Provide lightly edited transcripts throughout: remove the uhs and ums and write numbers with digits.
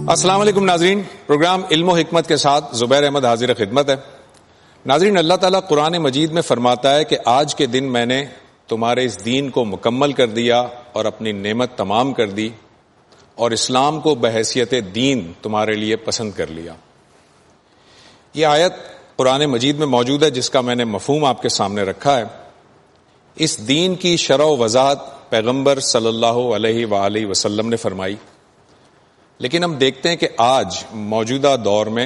السلام علیکم ناظرین، پروگرام علم و حکمت کے ساتھ زبیر احمد حاضر خدمت ہے۔ ناظرین، اللہ تعالیٰ قرآن مجید میں فرماتا ہے کہ آج کے دن میں نے تمہارے اس دین کو مکمل کر دیا اور اپنی نعمت تمام کر دی اور اسلام کو بحیثیت دین تمہارے لیے پسند کر لیا۔ یہ آیت قرآن مجید میں موجود ہے جس کا میں نے مفہوم آپ کے سامنے رکھا ہے۔ اس دین کی شرح و وضاحت پیغمبر صلی اللہ علیہ وآلہ وسلم نے فرمائی، لیکن ہم دیکھتے ہیں کہ آج موجودہ دور میں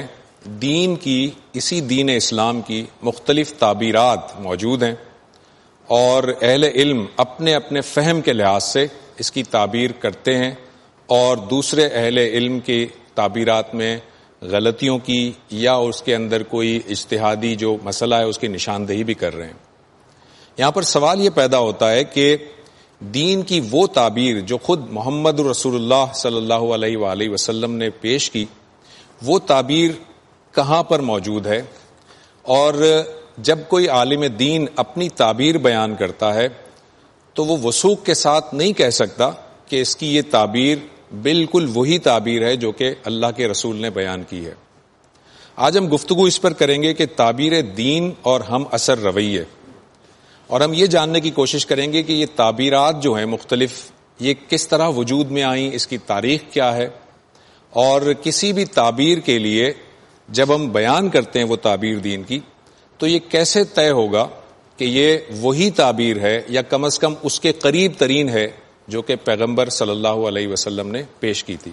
اسی دین اسلام کی مختلف تعبیرات موجود ہیں اور اہل علم اپنے اپنے فہم کے لحاظ سے اس کی تعبیر کرتے ہیں اور دوسرے اہل علم کی تعبیرات میں غلطیوں کی یا اس کے اندر کوئی اجتہادی جو مسئلہ ہے اس کی نشاندہی بھی کر رہے ہیں۔ یہاں پر سوال یہ پیدا ہوتا ہے کہ دین کی وہ تعبیر جو خود محمد رسول اللہ صلی اللہ علیہ وآلہ وسلم نے پیش کی، وہ تعبیر کہاں پر موجود ہے؟ اور جب کوئی عالم دین اپنی تعبیر بیان کرتا ہے تو وہ وثوق کے ساتھ نہیں کہہ سکتا کہ اس کی یہ تعبیر بالکل وہی تعبیر ہے جو کہ اللہ کے رسول نے بیان کی ہے۔ آج ہم گفتگو اس پر کریں گے کہ تعبیر دین اور ہم اثر رویے، اور ہم یہ جاننے کی کوشش کریں گے کہ یہ تعبیرات جو ہیں مختلف، یہ کس طرح وجود میں آئیں، اس کی تاریخ کیا ہے، اور کسی بھی تعبیر کے لیے جب ہم بیان کرتے ہیں وہ تعبیر دین کی تو یہ کیسے طے ہوگا کہ یہ وہی تعبیر ہے یا کم از کم اس کے قریب ترین ہے جو کہ پیغمبر صلی اللہ علیہ وسلم نے پیش کی تھی۔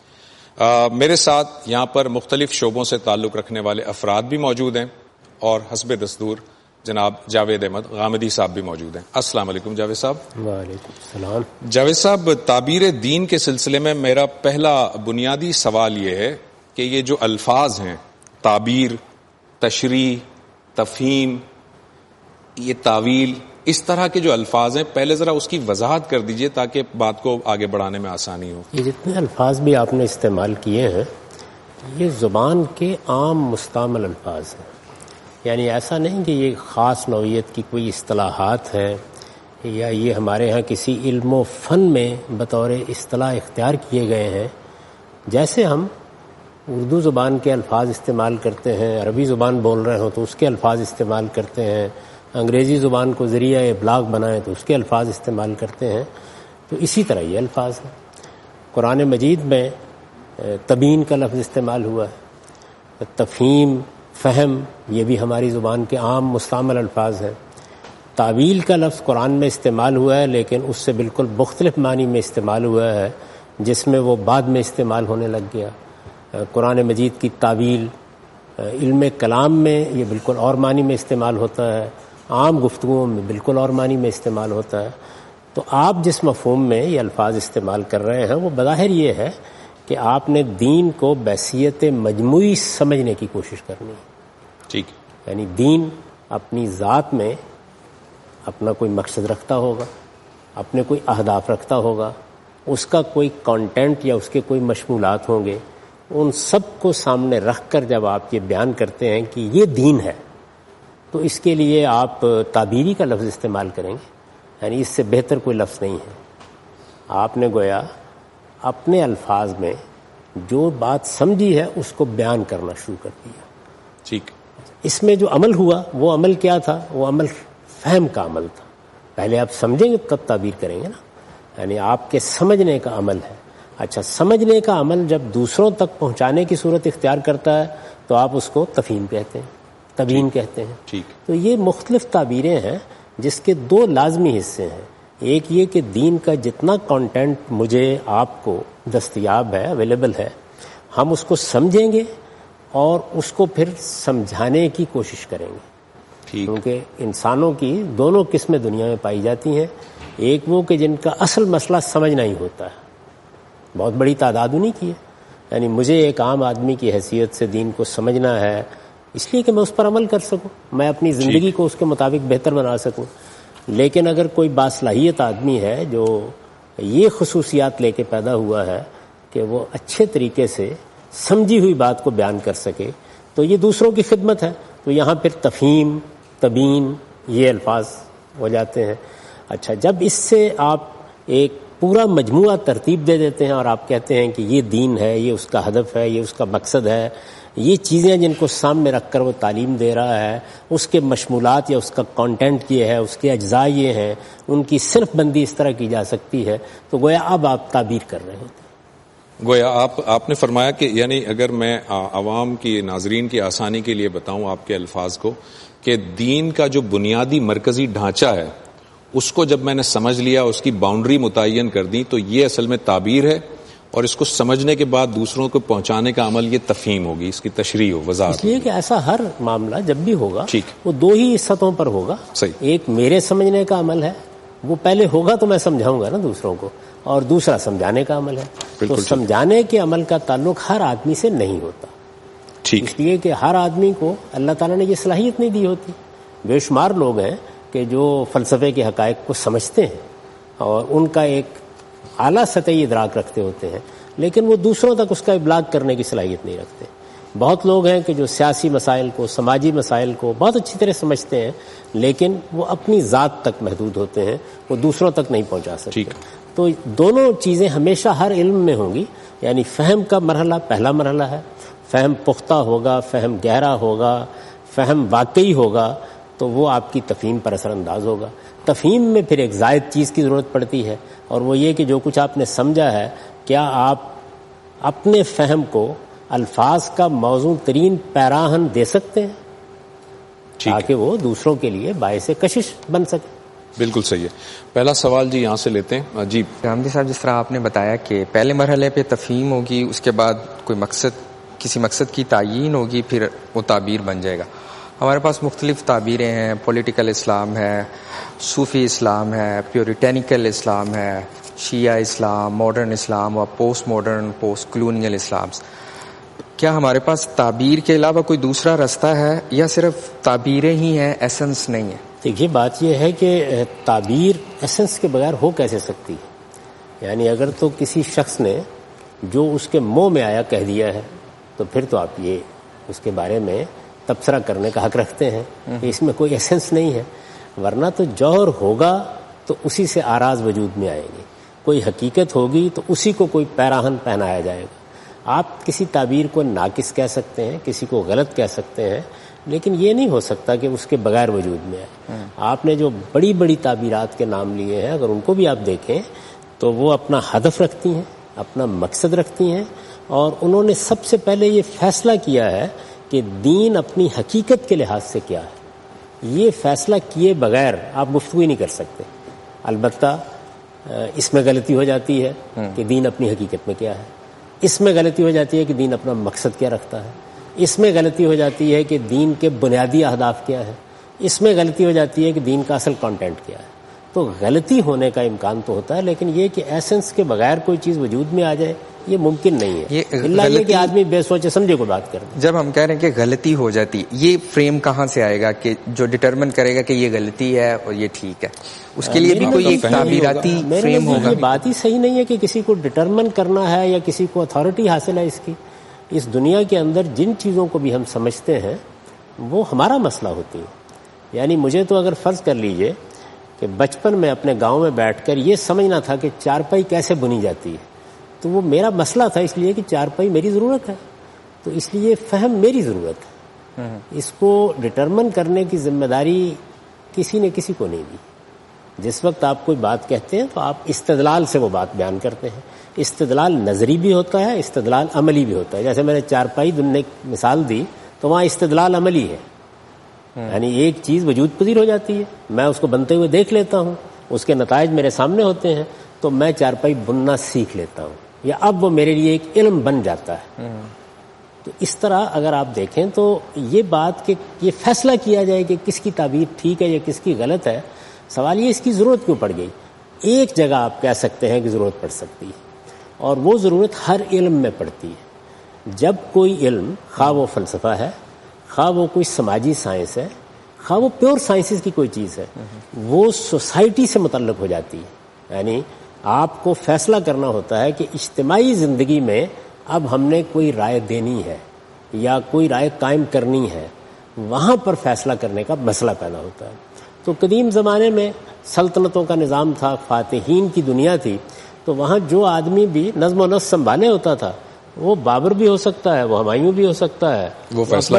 میرے ساتھ یہاں پر مختلف شعبوں سے تعلق رکھنے والے افراد بھی موجود ہیں اور حسب دستور جناب جاوید احمد غامدی صاحب بھی موجود ہیں۔ السلام علیکم جاوید صاحب۔ وعلیکم السلام۔ جاوید صاحب، تعبیر دین کے سلسلے میں میرا پہلا بنیادی سوال یہ ہے کہ یہ جو الفاظ ہیں، تعبیر، تشریح، تفہیم، یہ تعویل، اس طرح کے جو الفاظ ہیں، پہلے ذرا اس کی وضاحت کر دیجئے تاکہ بات کو آگے بڑھانے میں آسانی ہو۔ یہ جتنے الفاظ بھی آپ نے استعمال کیے ہیں یہ زبان کے عام مستعمل الفاظ ہیں، یعنی ایسا نہیں کہ یہ خاص نوعیت کی کوئی اصطلاحات ہیں یا یہ ہمارے ہاں کسی علم و فن میں بطور اصطلاح اختیار کیے گئے ہیں۔ جیسے ہم اردو زبان کے الفاظ استعمال کرتے ہیں، عربی زبان بول رہے ہوں تو اس کے الفاظ استعمال کرتے ہیں، انگریزی زبان کو ذریعہ ابلاغ بنائیں تو اس کے الفاظ استعمال کرتے ہیں، تو اسی طرح یہ الفاظ ہیں۔ قرآن مجید میں تبیین کا لفظ استعمال ہوا ہے، تفہیم، فہم، یہ بھی ہماری زبان کے عام مستعمل الفاظ ہیں۔ تعویل کا لفظ قرآن میں استعمال ہوا ہے لیکن اس سے بالکل مختلف معنی میں استعمال ہوا ہے جس میں وہ بعد میں استعمال ہونے لگ گیا۔ قرآن مجید کی تعویل علم کلام میں یہ بالکل اور معنی میں استعمال ہوتا ہے، عام گفتگوؤں میں بالکل اور معنی میں استعمال ہوتا ہے۔ تو آپ جس مفہوم میں یہ الفاظ استعمال کر رہے ہیں وہ بظاہر یہ ہے کہ آپ نے دین کو بحیثیت مجموعی سمجھنے کی کوشش کرنی ہے۔ ٹھیک، یعنی دین اپنی ذات میں اپنا کوئی مقصد رکھتا ہوگا، اپنے کوئی اہداف رکھتا ہوگا، اس کا کوئی کانٹینٹ یا اس کے کوئی مشمولات ہوں گے، ان سب کو سامنے رکھ کر جب آپ یہ بیان کرتے ہیں کہ یہ دین ہے تو اس کے لیے آپ تعبیری کا لفظ استعمال کریں گے، یعنی اس سے بہتر کوئی لفظ نہیں ہے۔ آپ نے گویا اپنے الفاظ میں جو بات سمجھی ہے اس کو بیان کرنا شروع کر دیا۔ ٹھیک، اس میں جو عمل ہوا وہ عمل کیا تھا؟ وہ عمل فہم کا عمل تھا۔ پہلے آپ سمجھیں گے تب تعبیر کریں گے نا، یعنی آپ کے سمجھنے کا عمل ہے۔ اچھا، سمجھنے کا عمل جب دوسروں تک پہنچانے کی صورت اختیار کرتا ہے تو آپ اس کو تفہیم کہتے ہیں، تبیین کہتے ہیں۔ ٹھیک، تو یہ مختلف تعبیریں ہیں جس کے دو لازمی حصے ہیں۔ ایک یہ کہ دین کا جتنا کانٹینٹ مجھے آپ کو دستیاب ہے، اویلیبل ہے، ہم اس کو سمجھیں گے اور اس کو پھر سمجھانے کی کوشش کریں گے۔ کیونکہ انسانوں کی دونوں قسمیں دنیا میں پائی جاتی ہیں، ایک وہ کہ جن کا اصل مسئلہ سمجھنا ہی ہوتا ہے، بہت بڑی تعداد انہیں کی ہے، یعنی مجھے ایک عام آدمی کی حیثیت سے دین کو سمجھنا ہے اس لیے کہ میں اس پر عمل کر سکوں، میں اپنی زندگی کو اس کے مطابق بہتر بنا سکوں۔ لیکن اگر کوئی باصلاحیت آدمی ہے جو یہ خصوصیات لے کے پیدا ہوا ہے کہ وہ اچھے طریقے سے سمجھی ہوئی بات کو بیان کر سکے تو یہ دوسروں کی خدمت ہے، تو یہاں پھر تفہیم، تبیین یہ الفاظ ہو جاتے ہیں۔ اچھا، جب اس سے آپ ایک پورا مجموعہ ترتیب دے دیتے ہیں اور آپ کہتے ہیں کہ یہ دین ہے، یہ اس کا ہدف ہے، یہ اس کا مقصد ہے، یہ چیزیں جن کو سامنے رکھ کر وہ تعلیم دے رہا ہے، اس کے مشمولات یا اس کا کانٹینٹ یہ ہے، اس کے اجزاء یہ ہیں، ان کی صرف بندی اس طرح کی جا سکتی ہے، تو گویا اب آپ تعبیر کر رہے ہوتے ہیں. گویا آپ نے فرمایا کہ یعنی اگر میں عوام کی، ناظرین کی آسانی کے لیے بتاؤں آپ کے الفاظ کو، کہ دین کا جو بنیادی مرکزی ڈھانچہ ہے اس کو جب میں نے سمجھ لیا، اس کی باؤنڈری متعین کر دی، تو یہ اصل میں تعبیر ہے، اور اس کو سمجھنے کے بعد دوسروں کو پہنچانے کا عمل یہ تفہیم ہوگی، اس کی تشریح ہو، وضاحت. اس لیے کہ ایسا ہر معاملہ جب بھی ہوگا ٹھیک، وہ دو ہی سطحوں پر ہوگا. صحیح. ایک میرے سمجھنے کا عمل ہے، وہ پہلے ہوگا تو میں سمجھاؤں گا نا دوسروں کو، اور دوسرا سمجھانے کا عمل ہے. تو سمجھانے کے عمل کا تعلق ہر آدمی سے نہیں ہوتا، ٹھیک، اس لیے کہ ہر آدمی کو اللہ تعالیٰ نے یہ صلاحیت نہیں دی ہوتی. بے شمار لوگ ہیں کہ جو فلسفے کے حقائق کو سمجھتے ہیں اور ان کا ایک اعلیٰ سطحی ادراک رکھتے ہوتے ہیں، لیکن وہ دوسروں تک اس کا ابلاغ کرنے کی صلاحیت نہیں رکھتے. بہت لوگ ہیں کہ جو سیاسی مسائل کو، سماجی مسائل کو بہت اچھی طرح سمجھتے ہیں، لیکن وہ اپنی ذات تک محدود ہوتے ہیں، وہ دوسروں تک نہیں پہنچا سکتے. تو دونوں چیزیں ہمیشہ ہر علم میں ہوں گی. یعنی فہم کا مرحلہ پہلا مرحلہ ہے، فہم پختہ ہوگا، فہم گہرا ہوگا، فہم واقعی ہوگا، تو وہ آپ کی تفہیم پر اثر انداز ہوگا. تفہیم میں پھر ایک زائد چیز کی ضرورت پڑتی ہے، اور وہ یہ کہ جو کچھ آپ نے سمجھا ہے، کیا آپ اپنے فہم کو الفاظ کا موزوں ترین پیراہن دے سکتے ہیں تاکہ وہ دوسروں کے لیے باعث کشش بن سکے. بالکل صحیح ہے. پہلا سوال جی یہاں سے لیتے ہیں. جی حمدی صاحب، جس طرح آپ نے بتایا کہ پہلے مرحلے پہ تفہیم ہوگی، اس کے بعد کوئی مقصد، کسی مقصد کی تعیین ہوگی، پھر وہ تعبیر بن جائے گا. ہمارے پاس مختلف تعبیریں ہیں، پولیٹیکل اسلام ہے، صوفی اسلام ہے، پیوریٹینیکل اسلام ہے، شیعہ اسلام، ماڈرن اسلام اور پوسٹ ماڈرن، پوسٹ کلونیل اسلامز. کیا ہمارے پاس تعبیر کے علاوہ کوئی دوسرا رستہ ہے، یا صرف تعبیریں ہی ہیں، ایسنس نہیں ہے؟ دیکھیے، بات یہ ہے کہ تعبیر ایسنس کے بغیر ہو کیسے سکتی ہے؟ یعنی اگر تو کسی شخص نے جو اس کے منہ میں آیا کہہ دیا ہے، تو پھر تو آپ یہ اس کے بارے میں تبصرہ کرنے کا حق رکھتے ہیں کہ اس میں کوئی ایسنس نہیں ہے. ورنہ تو جوہر ہوگا تو اسی سے آراز وجود میں آئیں گے. کوئی حقیقت ہوگی تو اسی کو کوئی پیراہن پہنایا جائے گا. آپ کسی تعبیر کو ناقص کہہ سکتے ہیں، کسی کو غلط کہہ سکتے ہیں، لیکن یہ نہیں ہو سکتا کہ اس کے بغیر وجود میں آئے. آپ نے جو بڑی بڑی تعبیرات کے نام لیے ہیں، اگر ان کو بھی آپ دیکھیں تو وہ اپنا ہدف رکھتی ہیں، اپنا مقصد رکھتی ہیں، اور انہوں نے سب سے پہلے یہ فیصلہ کیا ہے کہ دین اپنی حقیقت کے لحاظ سے کیا ہے. یہ فیصلہ کیے بغیر آپ گفتگو ہی نہیں کر سکتے. البتہ اس میں غلطی ہو جاتی ہے کہ دین اپنی حقیقت میں کیا ہے، اس میں غلطی ہو جاتی ہے کہ دین اپنا مقصد کیا رکھتا ہے، اس میں غلطی ہو جاتی ہے کہ دین کے بنیادی اہداف کیا ہے، اس میں غلطی ہو جاتی ہے کہ دین کا اصل کانٹینٹ کیا ہے. تو غلطی ہونے کا امکان تو ہوتا ہے، لیکن یہ کہ ایسنس کے بغیر کوئی چیز وجود میں آ جائے یہ ممکن نہیں ہے، اللہ یہ کہ آدمی بے سوچے سمجھے کو بات کرے. جب ہم کہہ رہے ہیں کہ غلطی ہو جاتی، یہ فریم کہاں سے آئے گا کہ جو ڈٹرمن کرے گا کہ یہ غلطی ہے اور یہ ٹھیک ہے؟ اس کے لیے بھی کوئی ایک تعبیراتی فریم ہوگا. یہ بات ہی صحیح نہیں ہے کہ کسی کو ڈٹرمن کرنا ہے یا کسی کو اتھارٹی حاصل ہے اس کی. اس دنیا کے اندر جن چیزوں کو بھی ہم سمجھتے ہیں وہ ہمارا مسئلہ ہوتی ہے. یعنی مجھے تو اگر فرض کر لیجئے کہ بچپن میں اپنے گاؤں میں بیٹھ کر یہ سمجھنا تھا کہ چارپائی کیسے بنی جاتی ہے، تو وہ میرا مسئلہ تھا، اس لیے کہ چارپائی میری ضرورت ہے، تو اس لیے فہم میری ضرورت ہے. اس کو ڈٹرمن کرنے کی ذمہ داری کسی نے کسی کو نہیں دی. جس وقت آپ کوئی بات کہتے ہیں تو آپ استدلال سے وہ بات بیان کرتے ہیں. استدلال نظری بھی ہوتا ہے، استدلال عملی بھی ہوتا ہے. جیسے میں نے چارپائی بننے کی مثال دی تو وہاں استدلال عملی ہے، یعنی ایک چیز وجود پذیر ہو جاتی ہے، میں اس کو بنتے ہوئے دیکھ لیتا ہوں، اس کے نتائج میرے سامنے ہوتے ہیں، تو میں چارپائی بننا سیکھ لیتا ہوں، یا اب وہ میرے لیے ایک علم بن جاتا ہے. تو اس طرح اگر آپ دیکھیں تو یہ بات کہ یہ فیصلہ کیا جائے کہ کس کی تعبیر ٹھیک ہے یا کس کی غلط ہے، سوال یہ اس کی ضرورت کیوں پڑ گئی. ایک جگہ آپ کہہ سکتے ہیں کہ ضرورت پڑ سکتی ہے، اور وہ ضرورت ہر علم میں پڑتی ہے. جب کوئی علم، خواہ وہ فلسفہ ہے، خواہ وہ کوئی سماجی سائنس ہے، خواہ وہ پیور سائنسز کی کوئی چیز ہے، وہ سوسائٹی سے متعلق ہو جاتی ہے. یعنی آپ کو فیصلہ کرنا ہوتا ہے کہ اجتماعی زندگی میں اب ہم نے کوئی رائے دینی ہے یا کوئی رائے قائم کرنی ہے، وہاں پر فیصلہ کرنے کا مسئلہ پیدا ہوتا ہے. تو قدیم زمانے میں سلطنتوں کا نظام تھا، فاتحین کی دنیا تھی، تو وہاں جو آدمی بھی نظم و نسق سنبھالے ہوتا تھا وہ بابر بھی ہو سکتا ہے, وہ ہمایوں بھی ہو سکتا ہے, وہ فیصلہ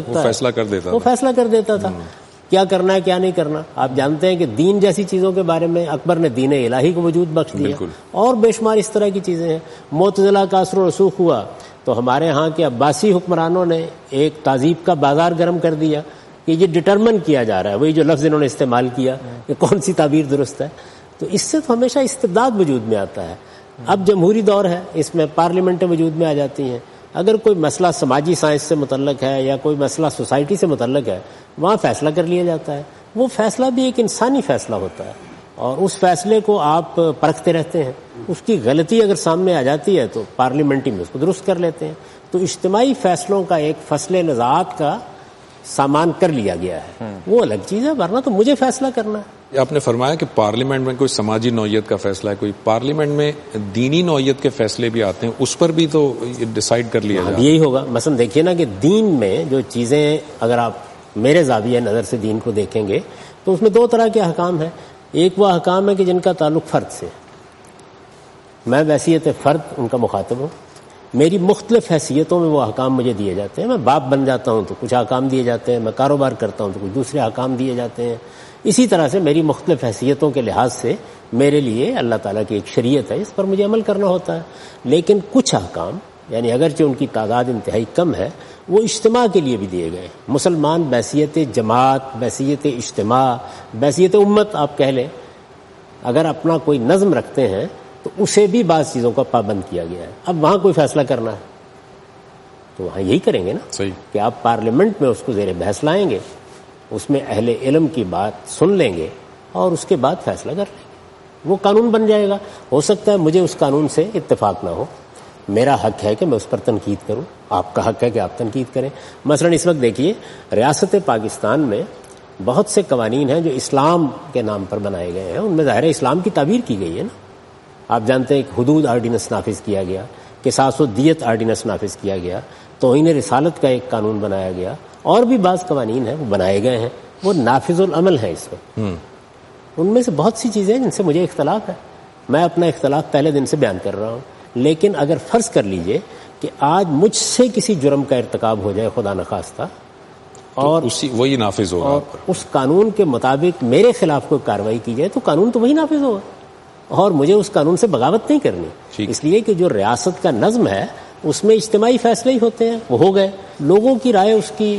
کر دیتا تھا کیا کرنا ہے کیا نہیں کرنا. آپ جانتے ہیں کہ دین جیسی چیزوں کے بارے میں اکبر نے دین الہی کو وجود بخش دیا, اور بے شمار اس طرح کی چیزیں ہیں. معتزلہ کا اثر و رسوخ ہوا تو ہمارے ہاں کے عباسی حکمرانوں نے ایک تہذیب کا بازار گرم کر دیا کہ یہ ڈٹرمن کیا جا رہا ہے, وہی جو لفظ انہوں نے استعمال کیا کہ کون سی تعبیر درست ہے. تو اس سے تو ہمیشہ استبداد وجود میں آتا ہے. اب جمہوری دور ہے, اس میں پارلیمنٹیں وجود میں آ جاتی ہیں. اگر کوئی مسئلہ سماجی سائنس سے متعلق ہے یا کوئی مسئلہ سوسائٹی سے متعلق ہے, وہاں فیصلہ کر لیا جاتا ہے. وہ فیصلہ بھی ایک انسانی فیصلہ ہوتا ہے اور اس فیصلے کو آپ پرکھتے رہتے ہیں. اس کی غلطی اگر سامنے آ جاتی ہے تو پارلیمنٹ میں اس کو درست کر لیتے ہیں. تو اجتماعی فیصلوں کا ایک فصل نزاعت کا سامان کر لیا گیا ہے, وہ الگ چیز ہے, ورنہ تو مجھے فیصلہ کرنا ہے. آپ نے فرمایا کہ پارلیمنٹ میں کوئی سماجی نوعیت کا فیصلہ ہے, کوئی پارلیمنٹ میں دینی نوعیت کے فیصلے بھی آتے ہیں, اس پر بھی تو ڈیسائیڈ کر لیا جائے. یہی ہوگا. مثلا دیکھیے نا کہ دین میں جو چیزیں, اگر آپ میرے زاویہ نظر سے دین کو دیکھیں گے تو اس میں دو طرح کے احکام ہیں. ایک وہ احکام ہے کہ جن کا تعلق فرد سے, میں بحیثیت فرد ان کا مخاطب ہوں, میری مختلف حیثیتوں میں وہ احکام مجھے دیے جاتے ہیں. میں باپ بن جاتا ہوں تو کچھ احکام دیے جاتے ہیں, میں کاروبار کرتا ہوں تو کچھ دوسرے احکام دیے جاتے ہیں. اسی طرح سے میری مختلف حیثیتوں کے لحاظ سے میرے لیے اللہ تعالیٰ کی ایک شریعت ہے, اس پر مجھے عمل کرنا ہوتا ہے. لیکن کچھ احکام, یعنی اگرچہ ان کی تعداد انتہائی کم ہے, وہ اجتماع کے لیے بھی دیے گئے. مسلمان بحیثیت جماعت, بحیثیت اجتماع, بحیثیت امت آپ کہہ لیں, اگر اپنا کوئی نظم رکھتے ہیں تو اسے بھی بعض چیزوں کا پابند کیا گیا ہے. اب وہاں کوئی فیصلہ کرنا ہے تو وہاں یہی کریں گے نا, صحیح, کہ آپ پارلیمنٹ میں اس کو زیر بحث لائیں گے, اس میں اہل علم کی بات سن لیں گے اور اس کے بعد فیصلہ کر لیں گے. وہ قانون بن جائے گا. ہو سکتا ہے مجھے اس قانون سے اتفاق نہ ہو, میرا حق ہے کہ میں اس پر تنقید کروں, آپ کا حق ہے کہ آپ تنقید کریں. مثلا اس وقت دیکھیے ریاست پاکستان میں بہت سے قوانین ہیں جو اسلام کے نام پر بنائے گئے ہیں, ان میں ظاہر اسلام کی تعبیر کی گئی ہے نا. آپ جانتے ہیں کہ حدود آرڈیننس نافذ کیا گیا, قصاص و دیت آرڈیننس نافذ کیا گیا, توہین رسالت کا ایک قانون بنایا گیا, اور بھی بعض قوانین ہیں وہ بنائے گئے ہیں, وہ نافذ العمل ہیں اس وقت. ان میں سے بہت سی چیزیں جن سے مجھے اختلاف ہے, میں اپنا اختلاف پہلے دن سے بیان کر رہا ہوں. لیکن اگر فرض کر لیجئے کہ آج مجھ سے کسی جرم کا ارتکاب ہو جائے خدا نخواستہ, اور وہی نافذ ہوگا, اور اس قانون کے مطابق میرے خلاف کوئی کارروائی کی جائے تو قانون تو وہی نافذ ہوگا, اور مجھے اس قانون سے بغاوت نہیں کرنی. اس لیے کہ جو ریاست کا نظم ہے اس میں اجتماعی فیصلے ہی ہوتے ہیں, وہ ہو گئے, لوگوں کی رائے اس کی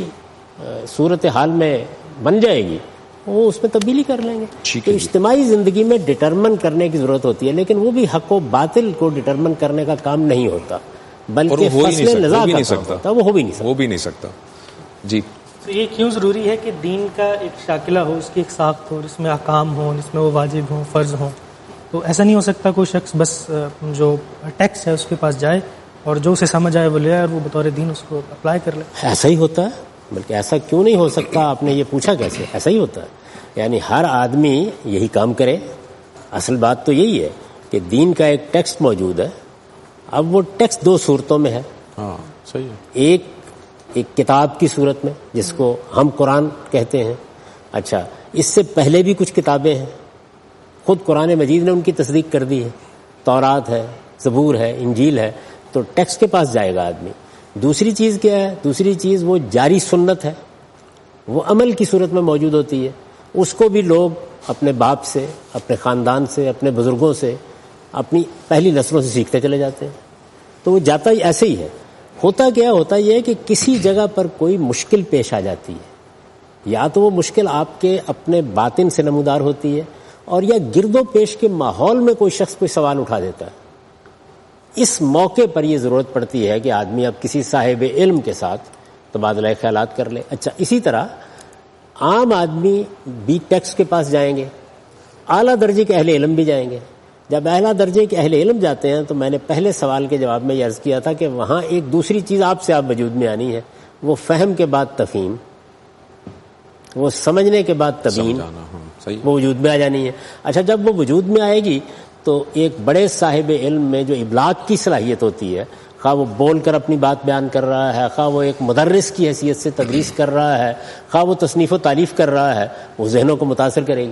صورت حال میں بن جائے گی, وہ اس میں تبدیلی کر لیں گے. تو اجتماعی زندگی میں ڈٹرمن کرنے کی ضرورت ہوتی ہے, لیکن وہ بھی حق و باطل کو ڈٹرمن کرنے کا کام نہیں ہوتا, بلکہ فصل نزاع کا کام ہوتا ہے. وہ ہو بھی نہیں سکتا. جی, تو یہ کیوں ضروری ہے کہ دین کا ایک شاکلہ ہو, اس کی ایک ساخت ہو, اس میں احکام ہوں, اس میں وہ واجب ہوں, فرض ہوں. تو ایسا نہیں ہو سکتا کوئی شخص بس جو ٹیکسٹ ہے اس کے پاس جائے اور جو اسے سمجھ آئے وہ لے آئے اور وہ بطور دین اس کو اپلائی کر لے. ایسا ہی ہوتا ہے, بلکہ ایسا کیوں نہیں ہو سکتا, آپ نے یہ پوچھا کیسے, ایسا ہی ہوتا ہے. یعنی ہر آدمی یہی کام کرے. اصل بات تو یہی ہے کہ دین کا ایک ٹیکسٹ موجود ہے. اب وہ ٹیکسٹ دو صورتوں میں ہے. ہاں صحیح ہے. ایک کتاب کی صورت میں جس کو ہم قرآن کہتے ہیں. اچھا, اس سے پہلے بھی کچھ کتابیں ہیں, خود قرآن مجید نے ان کی تصدیق کر دی ہے, تورات ہے, زبور ہے, انجیل ہے. تو ٹیکسٹ کے پاس جائے گا آدمی. دوسری چیز کیا ہے, دوسری چیز وہ جاری سنت ہے, وہ عمل کی صورت میں موجود ہوتی ہے. اس کو بھی لوگ اپنے باپ سے, اپنے خاندان سے, اپنے بزرگوں سے, اپنی پہلی نسلوں سے سیکھتے چلے جاتے ہیں. تو وہ جاتا ہی ایسے ہی ہے. ہوتا کیا ہوتا یہ ہے کہ کسی جگہ پر کوئی مشکل پیش آ جاتی ہے, یا تو وہ مشکل آپ کے اپنے باطن سے نمودار ہوتی ہے, اور یا گرد و پیش کے ماحول میں کوئی شخص کوئی سوال اٹھا دیتا ہے. اس موقع پر یہ ضرورت پڑتی ہے کہ آدمی اب کسی صاحب علم کے ساتھ تبادلہ خیالات کر لے. اچھا, اسی طرح عام آدمی بھی ٹیکسٹ کے پاس جائیں گے, اعلیٰ درجے کے اہل علم بھی جائیں گے. جب اعلیٰ درجے کے اہل علم جاتے ہیں تو میں نے پہلے سوال کے جواب میں یہ عرض کیا تھا کہ وہاں ایک دوسری چیز آپ وجود میں آنی ہے, وہ فہم کے بعد تفہیم, وہ سمجھنے کے بعد تبیین, وہ وجود میں آ جانی ہے. اچھا, جب وہ وجود میں آئے گی تو ایک بڑے صاحب علم میں جو ابلاغ کی صلاحیت ہوتی ہے, خواہ وہ بول کر اپنی بات بیان کر رہا ہے, خواہ وہ ایک مدرس کی حیثیت سے تدریس کر رہا ہے, خواہ وہ تصنیف و تالیف کر رہا ہے, وہ ذہنوں کو متاثر کرے گی.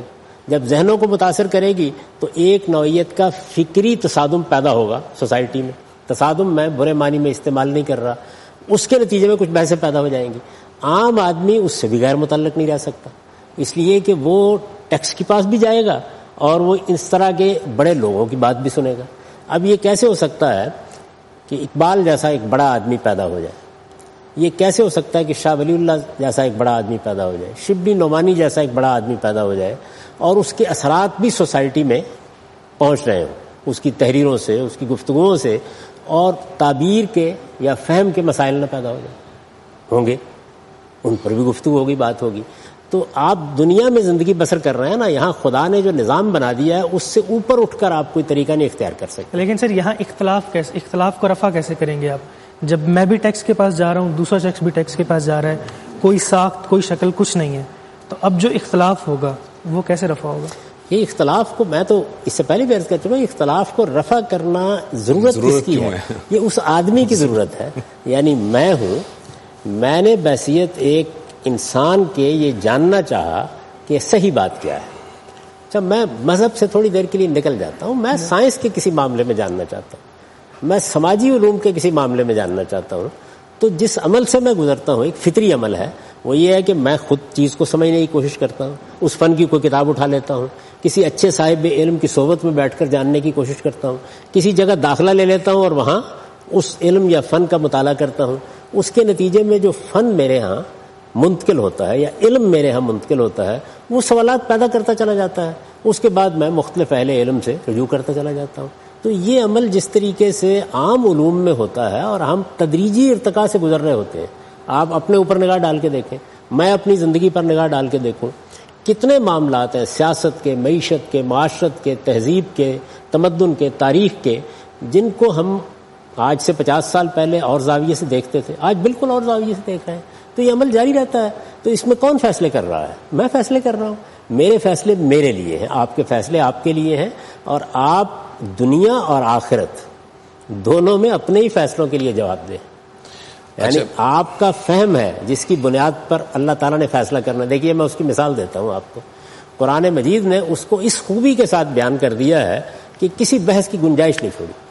جب ذہنوں کو متاثر کرے گی تو ایک نوعیت کا فکری تصادم پیدا ہوگا سوسائٹی میں. تصادم میں برے معنی میں استعمال نہیں کر رہا. اس کے نتیجے میں کچھ بحثیں پیدا ہو جائیں گی. عام آدمی اس سے بھی غیر متعلق نہیں رہ سکتا، اس لیے کہ وہ ٹیکس کے پاس بھی جائے گا اور وہ اس طرح کے بڑے لوگوں کی بات بھی سنے گا. اب یہ کیسے ہو سکتا ہے کہ اقبال جیسا ایک بڑا آدمی پیدا ہو جائے؟ یہ کیسے ہو سکتا ہے کہ شاہ ولی اللہ جیسا ایک بڑا آدمی پیدا ہو جائے، شبلی نعمانی جیسا ایک بڑا آدمی پیدا ہو جائے اور اس کے اثرات بھی سوسائٹی میں پہنچ رہے ہوں، اس کی تحریروں سے، اس کی گفتگوؤں سے، اور تعبیر کے یا فہم کے مسائل نہ پیدا ہو جائیں؟ ہوں گے، ان پر بھی گفتگو ہوگی، بات ہوگی. تو آپ دنیا میں زندگی بسر کر رہے ہیں نا، یہاں خدا نے جو نظام بنا دیا ہے اس سے اوپر اٹھ کر آپ کوئی طریقہ نہیں اختیار کر سکتے. لیکن سر یہاں اختلاف کو رفع کیسے کریں گے آپ؟ جب میں بھی ٹیکس کے پاس جا رہا ہوں، دوسرا شخص بھی ٹیکس کے پاس جا رہا ہے، کوئی ساخت، کوئی شکل، کچھ نہیں ہے، تو اب جو اختلاف ہوگا وہ کیسے رفع ہوگا؟ یہ اختلاف کو میں تو اس سے پہلے بھی عرض کر چکا ہوں، اختلاف کو رفع کرنا ضرورت کس کی ہے؟ یہ اس آدمی کی ضرورت ہے. یعنی میں ہوں، میں نے بحیثیت ایک انسان کے یہ جاننا چاہا کہ صحیح بات کیا ہے. جب میں مذہب سے تھوڑی دیر کے لیے نکل جاتا ہوں، میں سائنس کے کسی معاملے میں جاننا چاہتا ہوں، میں سماجی علوم کے کسی معاملے میں جاننا چاہتا ہوں، تو جس عمل سے میں گزرتا ہوں ایک فطری عمل ہے، وہ یہ ہے کہ میں خود چیز کو سمجھنے کی کوشش کرتا ہوں، اس فن کی کوئی کتاب اٹھا لیتا ہوں، کسی اچھے صاحب علم کی صحبت میں بیٹھ کر جاننے کی کوشش کرتا ہوں، کسی جگہ داخلہ لے لیتا ہوں اور وہاں اس علم یا فن کا مطالعہ کرتا ہوں. اس کے نتیجے میں جو فن میرے ہاں منتقل ہوتا ہے یا علم میرے ہاں منتقل ہوتا ہے، وہ سوالات پیدا کرتا چلا جاتا ہے. اس کے بعد میں مختلف اہل علم سے رجوع کرتا چلا جاتا ہوں. تو یہ عمل جس طریقے سے عام علوم میں ہوتا ہے اور ہم تدریجی ارتقاء سے گزر رہے ہوتے ہیں، آپ اپنے اوپر نگاہ ڈال کے دیکھیں، میں اپنی زندگی پر نگاہ ڈال کے دیکھوں، کتنے معاملات ہیں سیاست کے، معیشت کے، معاشرت کے، تہذیب کے، تمدن کے، تاریخ کے، جن کو ہم آج سے 50 سال پہلے اور زاویے سے دیکھتے تھے، آج بالکل اور زاویے سے دیکھ رہے ہیں. تو یہ عمل جاری رہتا ہے. تو اس میں کون فیصلے کر رہا ہے؟ میں فیصلے کر رہا ہوں. میرے فیصلے میرے لیے ہیں، آپ کے فیصلے آپ کے لیے ہیں، اور آپ دنیا اور آخرت دونوں میں اپنے ہی فیصلوں کے لیے جواب دیں. یعنی آپ کا فہم ہے جس کی بنیاد پر اللہ تعالیٰ نے فیصلہ کرنا. دیکھیے میں اس کی مثال دیتا ہوں آپ کو. قرآن مجید نے اس کو اس خوبی کے ساتھ بیان کر دیا ہے کہ کسی بحث کی گنجائش نہیں چھوڑی.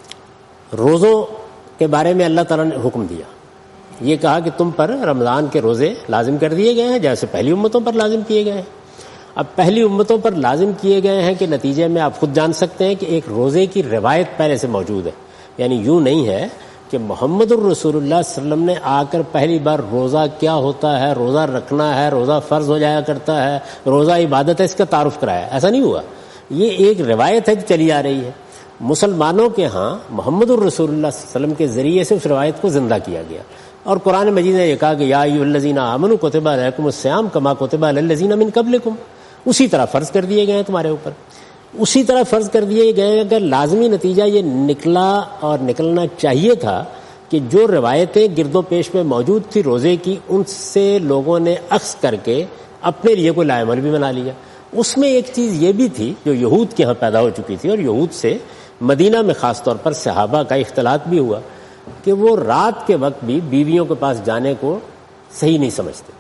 روزوں کے بارے میں اللہ تعالیٰ نے حکم دیا، یہ کہا کہ تم پر رمضان کے روزے لازم کر دیے گئے ہیں جیسے پہلی امتوں پر لازم کیے گئے ہیں. اب پہلی امتوں پر لازم کیے گئے ہیں کہ نتیجے میں آپ خود جان سکتے ہیں کہ ایک روزے کی روایت پہلے سے موجود ہے. یعنی یوں نہیں ہے کہ محمد الرسول اللہ صلی اللہ علیہ وسلم نے آ کر پہلی بار روزہ کیا ہوتا ہے، روزہ رکھنا ہے، روزہ فرض ہو جایا کرتا ہے، روزہ عبادت ہے، اس کا تعارف کرایا. ایسا نہیں ہوا. یہ ایک روایت ہے جو چلی آ رہی ہے. مسلمانوں کے ہاں محمد الرسول اللہ صلی اللہ علیہ وسلم کے ذریعے سے اس روایت کو زندہ کیا گیا. اور قرآن مجید نے یہ کہا کہ یا ایھا الذین آمنوا کتب علیکم الصیام کما کتب علی الذین من قبلکم. اسی طرح فرض کر دیے گئے ہیں تمہارے اوپر، اسی طرح فرض کر دیے گئے ہیں. اگر لازمی نتیجہ یہ نکلا اور نکلنا چاہیے تھا کہ جو روایتیں گرد و پیش میں موجود تھی روزے کی، ان سے لوگوں نے اخذ کر کے اپنے لیے کوئی لائحہ عمل بھی بنا لیا. اس میں ایک چیز یہ بھی تھی جو یہود کے ہاں پیدا ہو چکی تھی، اور یہود سے مدینہ میں خاص طور پر صحابہ کا اختلاط بھی ہوا کہ وہ رات کے وقت بھی بیویوں کے پاس جانے کو صحیح نہیں سمجھتے تھے.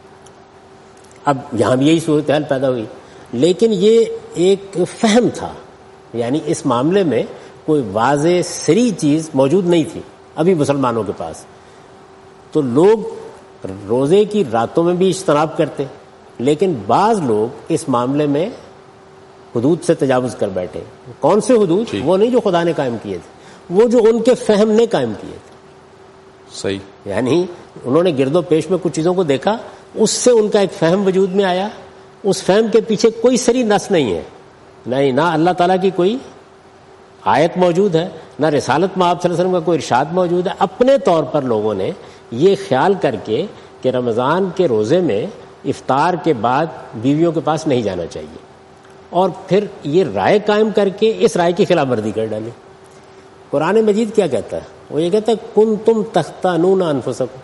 اب یہاں بھی یہی صورتحال پیدا ہوئی، لیکن یہ ایک فہم تھا. یعنی اس معاملے میں کوئی واضح صریح چیز موجود نہیں تھی ابھی مسلمانوں کے پاس. تو لوگ روزے کی راتوں میں بھی اجتناب کرتے، لیکن بعض لوگ اس معاملے میں حدود سے تجاوز کر بیٹھے. کون سے حدود؟ وہ نہیں جو خدا نے قائم کیے تھے، وہ جو ان کے فہم نے قائم کیے تھے. صحیح. یعنی انہوں نے گرد و پیش میں کچھ چیزوں کو دیکھا، اس سے ان کا ایک فہم وجود میں آیا. اس فہم کے پیچھے کوئی صریح نص نہیں ہے، نہیں نہ اللہ تعالیٰ کی کوئی آیت موجود ہے، نہ رسالت میں آپ صلی اللہ علیہ وسلم کا کوئی ارشاد موجود ہے. اپنے طور پر لوگوں نے یہ خیال کر کے کہ رمضان کے روزے میں افطار کے بعد بیویوں کے پاس نہیں جانا چاہیے، اور پھر یہ رائے قائم کر کے اس رائے کی خلاف ورزی کر ڈالی. قرآن مجید کیا کہتا ہے؟ وہ یہ کہتا ہے کنتم تختانون انفسکم،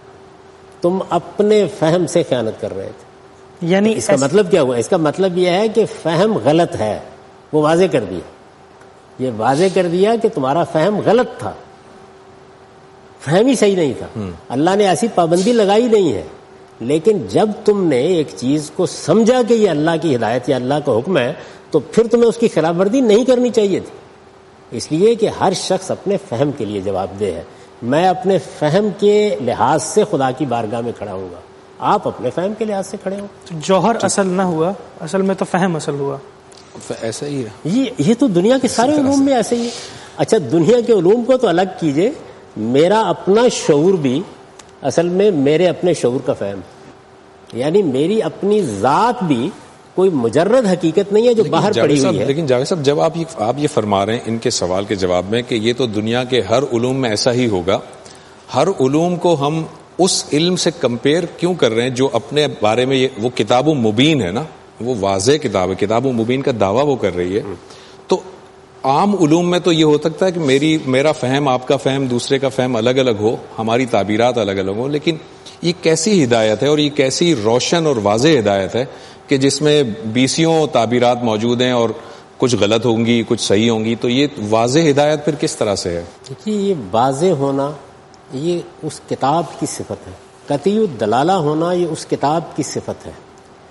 تم اپنے فہم سے خیانت کر رہے تھے. یعنی اس کا مطلب کیا ہوا؟ اس کا مطلب یہ ہے کہ فہم غلط ہے. وہ واضح کر دیا، یہ واضح کر دیا کہ تمہارا فہم غلط تھا، فہم ہی صحیح نہیں تھا. اللہ نے ایسی پابندی لگائی نہیں ہے، لیکن جب تم نے ایک چیز کو سمجھا کہ یہ اللہ کی ہدایت یا اللہ کا حکم ہے تو پھر تمہیں اس کی خلاف ورزی نہیں کرنی چاہیے تھی. اس لیے کہ ہر شخص اپنے فہم کے لیے جواب دہ ہے. میں اپنے فہم کے لحاظ سے خدا کی بارگاہ میں کھڑا ہوں گا, آپ اپنے فہم کے لحاظ سے کھڑے ہوں. جوہر اصل نہ ہوا, اصل میں تو فہم اصل ہوا. ایسا ہی ہے, یہ تو دنیا کے سارے علوم میں ایسے ہی ہے. اچھا دنیا کے علوم کو تو الگ کیجئے, میرا اپنا شعور بھی اصل میں میرے اپنے شعور کا فہم, یعنی میری اپنی ذات بھی کوئی مجرد حقیقت نہیں ہے جو باہر پڑی ہوئی ہے. لیکن جاوید صاحب جب آپ یہ فرما رہے ہیں ان کے سوال کے جواب میں کہ یہ تو دنیا کے ہر علوم میں ایسا ہی ہوگا, ہر علوم کو ہم اس علم سے کمپیئر کیوں کر رہے ہیں جو اپنے بارے میں وہ کتاب و مبین ہے نا, وہ واضح کتاب ہے, کتاب و مبین کا دعویٰ وہ کر رہی ہے. تو عام علوم میں تو یہ ہو سکتا ہے کہ میرا فہم آپ کا فہم دوسرے کا فہم الگ الگ ہو, ہماری تعبیرات الگ الگ ہو, لیکن یہ کیسی ہدایت ہے اور یہ کیسی روشن اور واضح ہدایت ہے کہ جس میں بیسیوں تعبیرات موجود ہیں اور کچھ غلط ہوں گی کچھ صحیح ہوں گی, تو یہ واضح ہدایت پھر کس طرح سے ہے؟ دیکھیے یہ واضح ہونا یہ اس کتاب کی صفت ہے, قطعی الدلالہ ہونا یہ اس کتاب کی صفت ہے,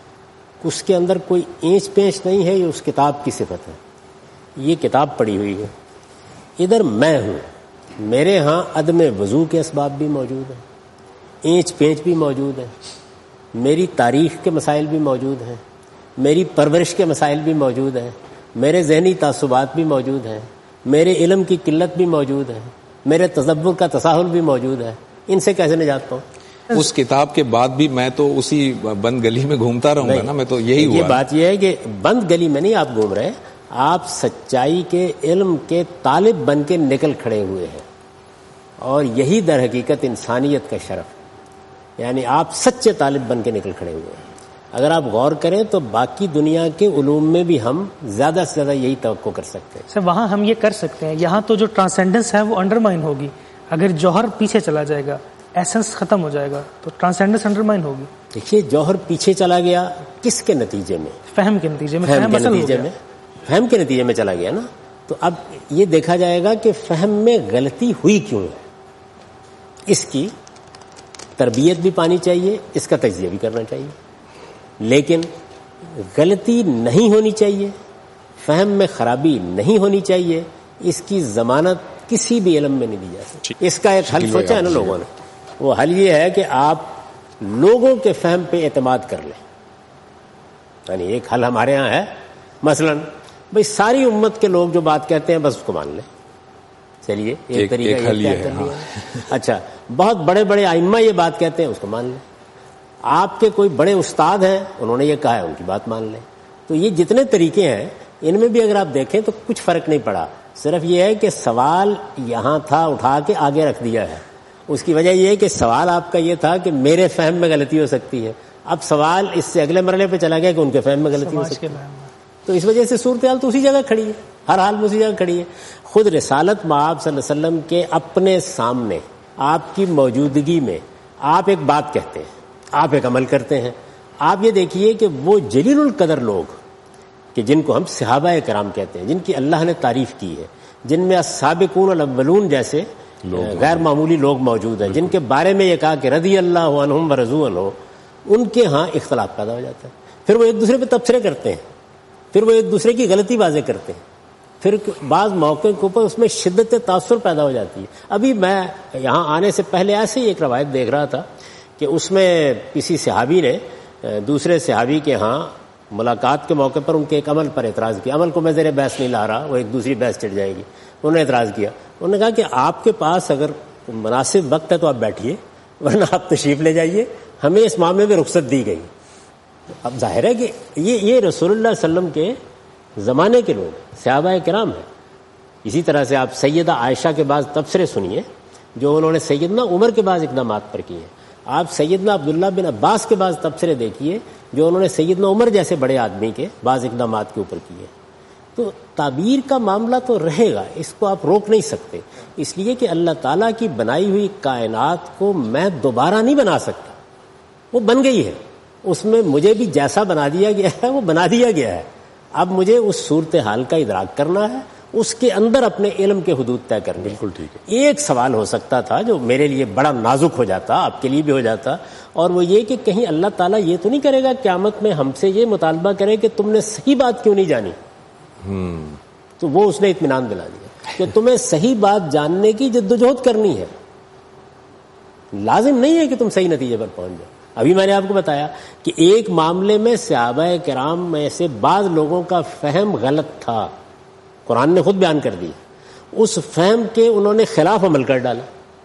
اس کے اندر کوئی اینچ پینچ نہیں ہے, یہ اس کتاب کی صفت ہے. یہ کتاب پڑھی ہوئی ہے. ادھر میں ہوں, میرے ہاں عدم وضو کے اسباب بھی موجود ہیں, اینچ پینچ بھی موجود ہیں, میری تاریخ کے مسائل بھی موجود ہیں, میری پرورش کے مسائل بھی موجود ہیں, میرے ذہنی تعصبات بھی موجود ہیں, میرے علم کی قلت بھی موجود ہے, میرے تصور کا تساہل بھی موجود ہے. ان سے کیسے نجات پاؤں؟ اس کتاب کے بعد بھی میں تو اسی بند گلی میں گھومتا رہوں گا نا, میں تو یہی ہوا. یہ بات یہ ہے کہ بند گلی میں نہیں آپ گھوم رہے, آپ سچائی کے علم کے طالب بن کے نکل کھڑے ہوئے ہیں, اور یہی در حقیقت انسانیت کا شرف, یعنی آپ سچے طالب بن کے نکل کھڑے ہوئے ہیں. اگر آپ غور کریں تو باقی دنیا کے علوم میں بھی ہم زیادہ سے زیادہ یہی توقع کر سکتے ہیں. سر وہاں ہم یہ کر سکتے ہیں, یہاں تو جو ٹرانسینڈنس ہے وہ انڈرمائن ہوگی. اگر جوہر پیچھے چلا جائے گا, ایسنس ختم ہو جائے گا, تو ٹرانسینڈنس انڈرمائن ہوگی. دیکھیے جوہر پیچھے چلا گیا کس کے نتیجے میں؟ فہم کے نتیجے میں. فہم کے نتیجے میں چلا گیا نا. تو اب یہ دیکھا جائے گا کہ فہم میں غلطی ہوئی کیوں ہے, اس کی تربیت بھی پانی چاہیے, اس کا تجزیہ بھی کرنا چاہیے, لیکن غلطی نہیں ہونی چاہیے, فہم میں خرابی نہیں ہونی چاہیے, اس کی ضمانت کسی بھی علم میں نہیں دی جا سکتی. اس کا ایک حل سوچا ہے نا لوگوں نے, وہ حل یہ ہے کہ آپ لوگوں کے فہم پہ اعتماد کر لیں. یعنی ایک حل ہمارے ہاں ہے, مثلا بھئی ساری امت کے لوگ جو بات کہتے ہیں بس اس کو مان لیں. چلیے ایک طریقہ یہ کر لیا. اچھا بہت بڑے بڑے ائمہ یہ بات کہتے ہیں, اس کو مان لیں. آپ کے کوئی بڑے استاد ہیں, انہوں نے یہ کہا ہے, ان کی بات مان لیں. تو یہ جتنے طریقے ہیں ان میں بھی اگر آپ دیکھیں تو کچھ فرق نہیں پڑا. صرف یہ ہے کہ سوال یہاں تھا اٹھا کے آگے رکھ دیا ہے. اس کی وجہ یہ ہے کہ سوال آپ کا یہ تھا کہ میرے فہم میں غلطی ہو سکتی ہے, اب سوال اس سے اگلے مرحلے پہ چلا گیا کہ ان کے فہم میں غلطی ہو سکتی ہے. تو اس وجہ سے صورتحال تو اسی جگہ کھڑی ہے, ہر حال میں اسی جگہ کھڑی ہے. خود رسالت مآب صلی اللہ علیہ وسلم کے اپنے سامنے آپ کی موجودگی میں آپ ایک بات کہتے ہیں, آپ ایک عمل کرتے ہیں. آپ یہ دیکھیے کہ وہ جلیل القدر لوگ کہ جن کو ہم صحابہ کرام کہتے ہیں, جن کی اللہ نے تعریف کی ہے, جن میں السابقون الاولون جیسے غیر معمولی لوگ موجود ہیں, جن کے بارے میں یہ کہا کہ رضی اللہ عنہم ورضوا عنہ, ان کے ہاں اختلاف پیدا ہو جاتا ہے. پھر وہ ایک دوسرے پہ تبصرے کرتے ہیں, پھر وہ ایک دوسرے کی غلطی واضح کرتے ہیں, پھر بعض موقع کے اوپر اس میں شدت تاثر پیدا ہو جاتی ہے. ابھی میں یہاں آنے سے پہلے ایسے ہی ایک روایت دیکھ رہا تھا کہ اس میں کسی صحابی نے دوسرے صحابی کے ہاں ملاقات کے موقع پر ان کے ایک عمل پر اعتراض کیا. عمل کو میں زیر بحث نہیں لا رہا, وہ ایک دوسری بحث چڑھ جائے گی. انہوں نے اعتراض کیا, انہوں نے کہا کہ آپ کے پاس اگر مناسب وقت ہے تو آپ بیٹھیے, ورنہ آپ تشریف لے جائیے, ہمیں اس معاملے میں رخصت دی گئی. اب ظاہر ہے کہ یہ رسول اللہ صلی اللہ علیہ وسلم کے زمانے کے لوگ صحابہ کرام ہیں. اسی طرح سے آپ سیدہ عائشہ کے بعض تبصرے سنیے جو انہوں نے سیدنا عمر کے بعض اقدامات پر کیے. آپ سیدنا عبداللہ بن عباس کے بعض تبصرے دیکھیے جو انہوں نے سیدنا عمر جیسے بڑے آدمی کے بعض اقدامات کے اوپر کیے. تو تعبیر کا معاملہ تو رہے گا, اس کو آپ روک نہیں سکتے, اس لیے کہ اللہ تعالیٰ کی بنائی ہوئی کائنات کو میں دوبارہ نہیں بنا سکتا, وہ بن گئی ہے. اس میں مجھے بھی جیسا بنا دیا گیا ہے وہ بنا دیا گیا ہے. اب مجھے اس صورتحال کا ادراک کرنا ہے, اس کے اندر اپنے علم کے حدود طے کرنے. بالکل ٹھیک ہے. ایک سوال ہو سکتا تھا جو میرے لیے بڑا نازک ہو جاتا, آپ کے لیے بھی ہو جاتا, اور وہ یہ کہ کہیں اللہ تعالیٰ یہ تو نہیں کرے گا قیامت میں ہم سے یہ مطالبہ کرے کہ تم نے صحیح بات کیوں نہیں جانی. تو وہ اس نے اطمینان دلا دیا کہ تمہیں صحیح بات جاننے کی جدوجہد کرنی ہے, لازم نہیں ہے کہ تم صحیح نتیجے پر پہنچ جاؤ. ابھی میں نے آپ کو بتایا کہ ایک معاملے میں صحابہ کرام میں سے بعض لوگوں کا فہم غلط تھا, قرآن نے خود بیان کر دی, اس فہم کے انہوں نے خلاف عمل کر ڈالا.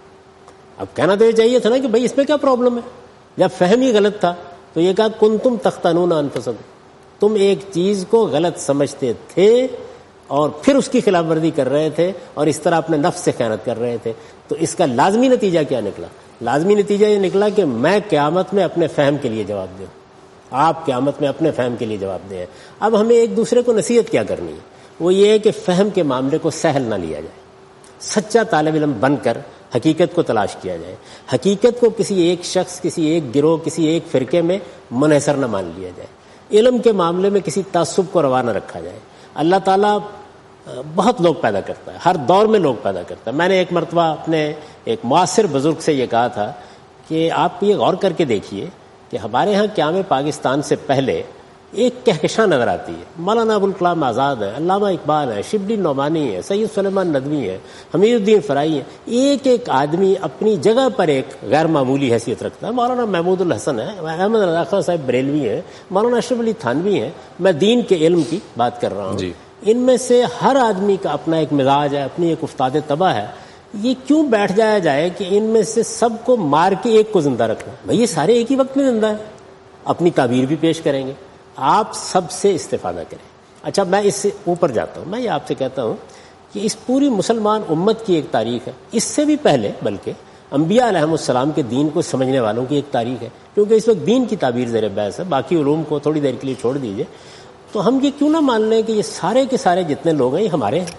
اب کہنا تو یہ چاہیے تھا نا کہ بھائی اس میں کیا پرابلم ہے, جب فہم ہی غلط تھا تو یہ کہا کنتم تختنون انفسکم, تم ایک چیز کو غلط سمجھتے تھے اور پھر اس کی خلاف ورزی کر رہے تھے اور اس طرح اپنے نفس سے خیانت کر رہے تھے. تو اس کا لازمی نتیجہ کیا نکلا؟ لازمی نتیجہ یہ نکلا کہ میں قیامت میں اپنے فہم کے لیے جواب دوں, آپ قیامت میں اپنے فہم کے لیے جواب دیں. اب ہمیں ایک دوسرے کو نصیحت کیا کرنی ہے, وہ یہ ہے کہ فہم کے معاملے کو سہل نہ لیا جائے, سچا طالب علم بن کر حقیقت کو تلاش کیا جائے. حقیقت کو کسی ایک شخص, کسی ایک گروہ, کسی ایک فرقے میں منحصر نہ مان لیا جائے. علم کے معاملے میں کسی تعصب کو روا نہ رکھا جائے. اللہ تعالیٰ بہت لوگ پیدا کرتا ہے, ہر دور میں لوگ پیدا کرتا ہے. میں نے ایک مرتبہ اپنے ایک معاصر بزرگ سے یہ کہا تھا کہ آپ یہ غور کر کے دیکھیے کہ ہمارے ہاں قیام پاکستان سے پہلے ایک کہکشاں نظر آتی ہے. مولانا ابوالکلام آزاد ہے, علامہ اقبال ہے, شبلی نعمانی ہے, سید سلیمان ندوی ہے, حمید الدین فرائی ہے. ایک ایک آدمی اپنی جگہ پر ایک غیر معمولی حیثیت رکھتا ہے. مولانا محمود الحسن ہے, احمد رضا خان صاحب بریلوی ہیں, مولانا اشرف علی تھانوی ہیں. میں دین کے علم کی بات کر رہا ہوں. جی. ان میں سے ہر آدمی کا اپنا ایک مزاج ہے, اپنی ایک استاد طبع ہے. یہ کیوں بیٹھ جایا جائے کہ ان میں سے سب کو مار کے ایک کو زندہ رکھنا؟ بھائی یہ سارے ایک ہی وقت میں زندہ ہیں, اپنی تعبیر بھی پیش کریں گے. آپ سب سے استفادہ کریں. اچھا میں اس سے اوپر جاتا ہوں, میں یہ آپ سے کہتا ہوں کہ اس پوری مسلمان امت کی ایک تاریخ ہے, اس سے بھی پہلے بلکہ انبیاء علیہ السلام کے دین کو سمجھنے والوں کی ایک تاریخ ہے. کیونکہ اس وقت دین کی تعبیر زیر بحث ہے, باقی علوم کو تھوڑی دیر کے لیے چھوڑ دیجئے. تو ہم یہ کیوں نہ مان لیں کہ یہ سارے کے سارے جتنے لوگ ہیں یہ ہمارے ہیں.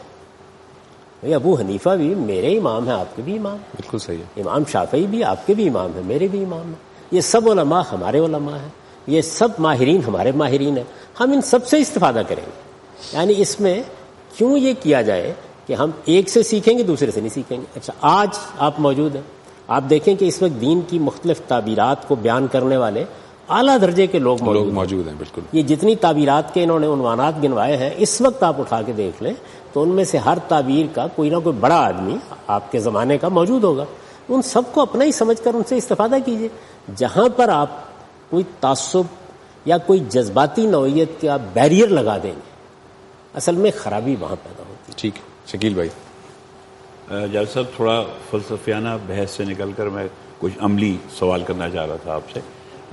بھائی ابو حنیفہ بھی میرے امام ہیں, آپ کے بھی امام ہیں. بالکل صحیح ہے. امام شافعی بھی آپ کے بھی امام ہیں, میرے بھی امام ہیں. یہ سب علماء ہمارے علماء ہیں, یہ سب ماہرین ہمارے ماہرین ہیں. ہم ان سب سے استفادہ کریں گے. یعنی اس میں کیوں یہ کیا جائے کہ ہم ایک سے سیکھیں گے دوسرے سے نہیں سیکھیں گے. اچھا آج آپ موجود ہیں, آپ دیکھیں کہ اس وقت دین کی مختلف تعبیرات کو بیان کرنے والے اعلیٰ درجے کے لوگ موجود ہیں. بالکل. یہ جتنی تعبیرات کے انہوں نے عنوانات گنوائے ہیں اس وقت آپ اٹھا کے دیکھ لیں تو ان میں سے ہر تعبیر کا کوئی نہ کوئی بڑا آدمی آپ کے زمانے کا موجود ہوگا. ان سب کو اپنا ہی سمجھ کر ان سے استفادہ کیجیے. جہاں پر آپ کوئی تعصب یا کوئی جذباتی نوعیت کا بیریئر لگا دیں گے اصل میں خرابی وہاں پیدا ہوتی ہے. ٹھیک. شکیل بھائی. جاوید صاحب تھوڑا فلسفیانہ بحث سے نکل کر میں کچھ عملی سوال کرنا چاہ رہا تھا آپ سے.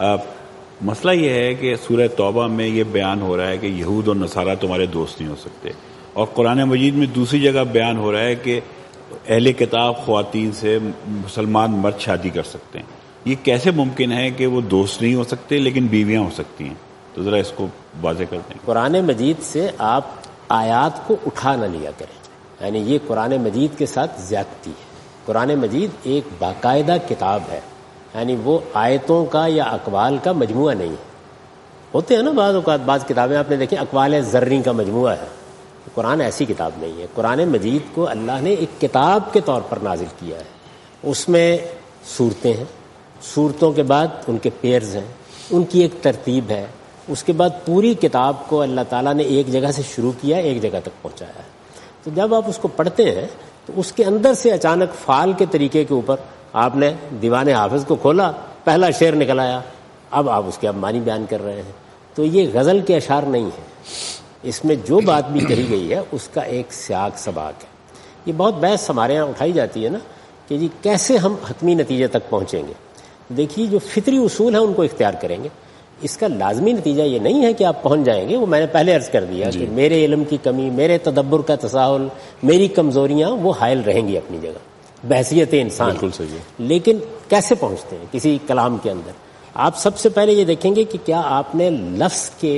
مسئلہ یہ ہے کہ سورہ توبہ میں یہ بیان ہو رہا ہے کہ یہود اور نصارہ تمہارے دوست نہیں ہو سکتے, اور قرآن مجید میں دوسری جگہ بیان ہو رہا ہے کہ اہل کتاب خواتین سے مسلمان مرد شادی کر سکتے ہیں. یہ کیسے ممکن ہے کہ وہ دوست نہیں ہو سکتے لیکن بیویاں ہو سکتی ہیں؟ تو ذرا اس کو واضح کر دیں. قرآن مجید سے آپ آیات کو اٹھا نہ لیا کریں, یعنی یہ قرآن مجید کے ساتھ زیادتی ہے. قرآن مجید ایک باقاعدہ کتاب ہے, یعنی وہ آیتوں کا یا اقوال کا مجموعہ نہیں ہے. ہوتے ہیں نا بعض اوقات بعض کتابیں آپ نے دیکھیں اقوال زریں کا مجموعہ ہے. قرآن ایسی کتاب نہیں ہے. قرآن مجید کو اللہ نے ایک کتاب کے طور پر نازل کیا ہے. اس میں سورتیں ہیں, سورتوں کے بعد ان کے پیئرز ہیں, ان کی ایک ترتیب ہے. اس کے بعد پوری کتاب کو اللہ تعالیٰ نے ایک جگہ سے شروع کیا, ایک جگہ تک پہنچایا ہے. تو جب آپ اس کو پڑھتے ہیں تو اس کے اندر سے اچانک فعال کے طریقے کے اوپر آپ نے دیوان حافظ کو کھولا, پہلا شعر نکل آیا, اب آپ اس کے اب معنی بیان کر رہے ہیں. تو یہ غزل کے اشعار نہیں ہے, اس میں جو بات بھی کہی گئی ہے اس کا ایک سیاق سباق ہے. یہ بہت بحث ہمارے یہاں اٹھائی جاتی ہے نا کہ جی کیسے ہم حتمی نتیجے تک پہنچیں گے. دیکھیے جو فطری اصول ہیں ان کو اختیار کریں گے. اس کا لازمی نتیجہ یہ نہیں ہے کہ آپ پہنچ جائیں گے. وہ میں نے پہلے عرض کر دیا کہ میرے علم کی کمی, میرے تدبر کا تساہل, میری کمزوریاں وہ حائل رہیں گی اپنی جگہ بحیثیت انسان. بالکل صحیح ہے. لیکن کیسے پہنچتے ہیں کسی کلام کے اندر؟ آپ سب سے پہلے یہ دیکھیں گے کہ کیا آپ نے لفظ کے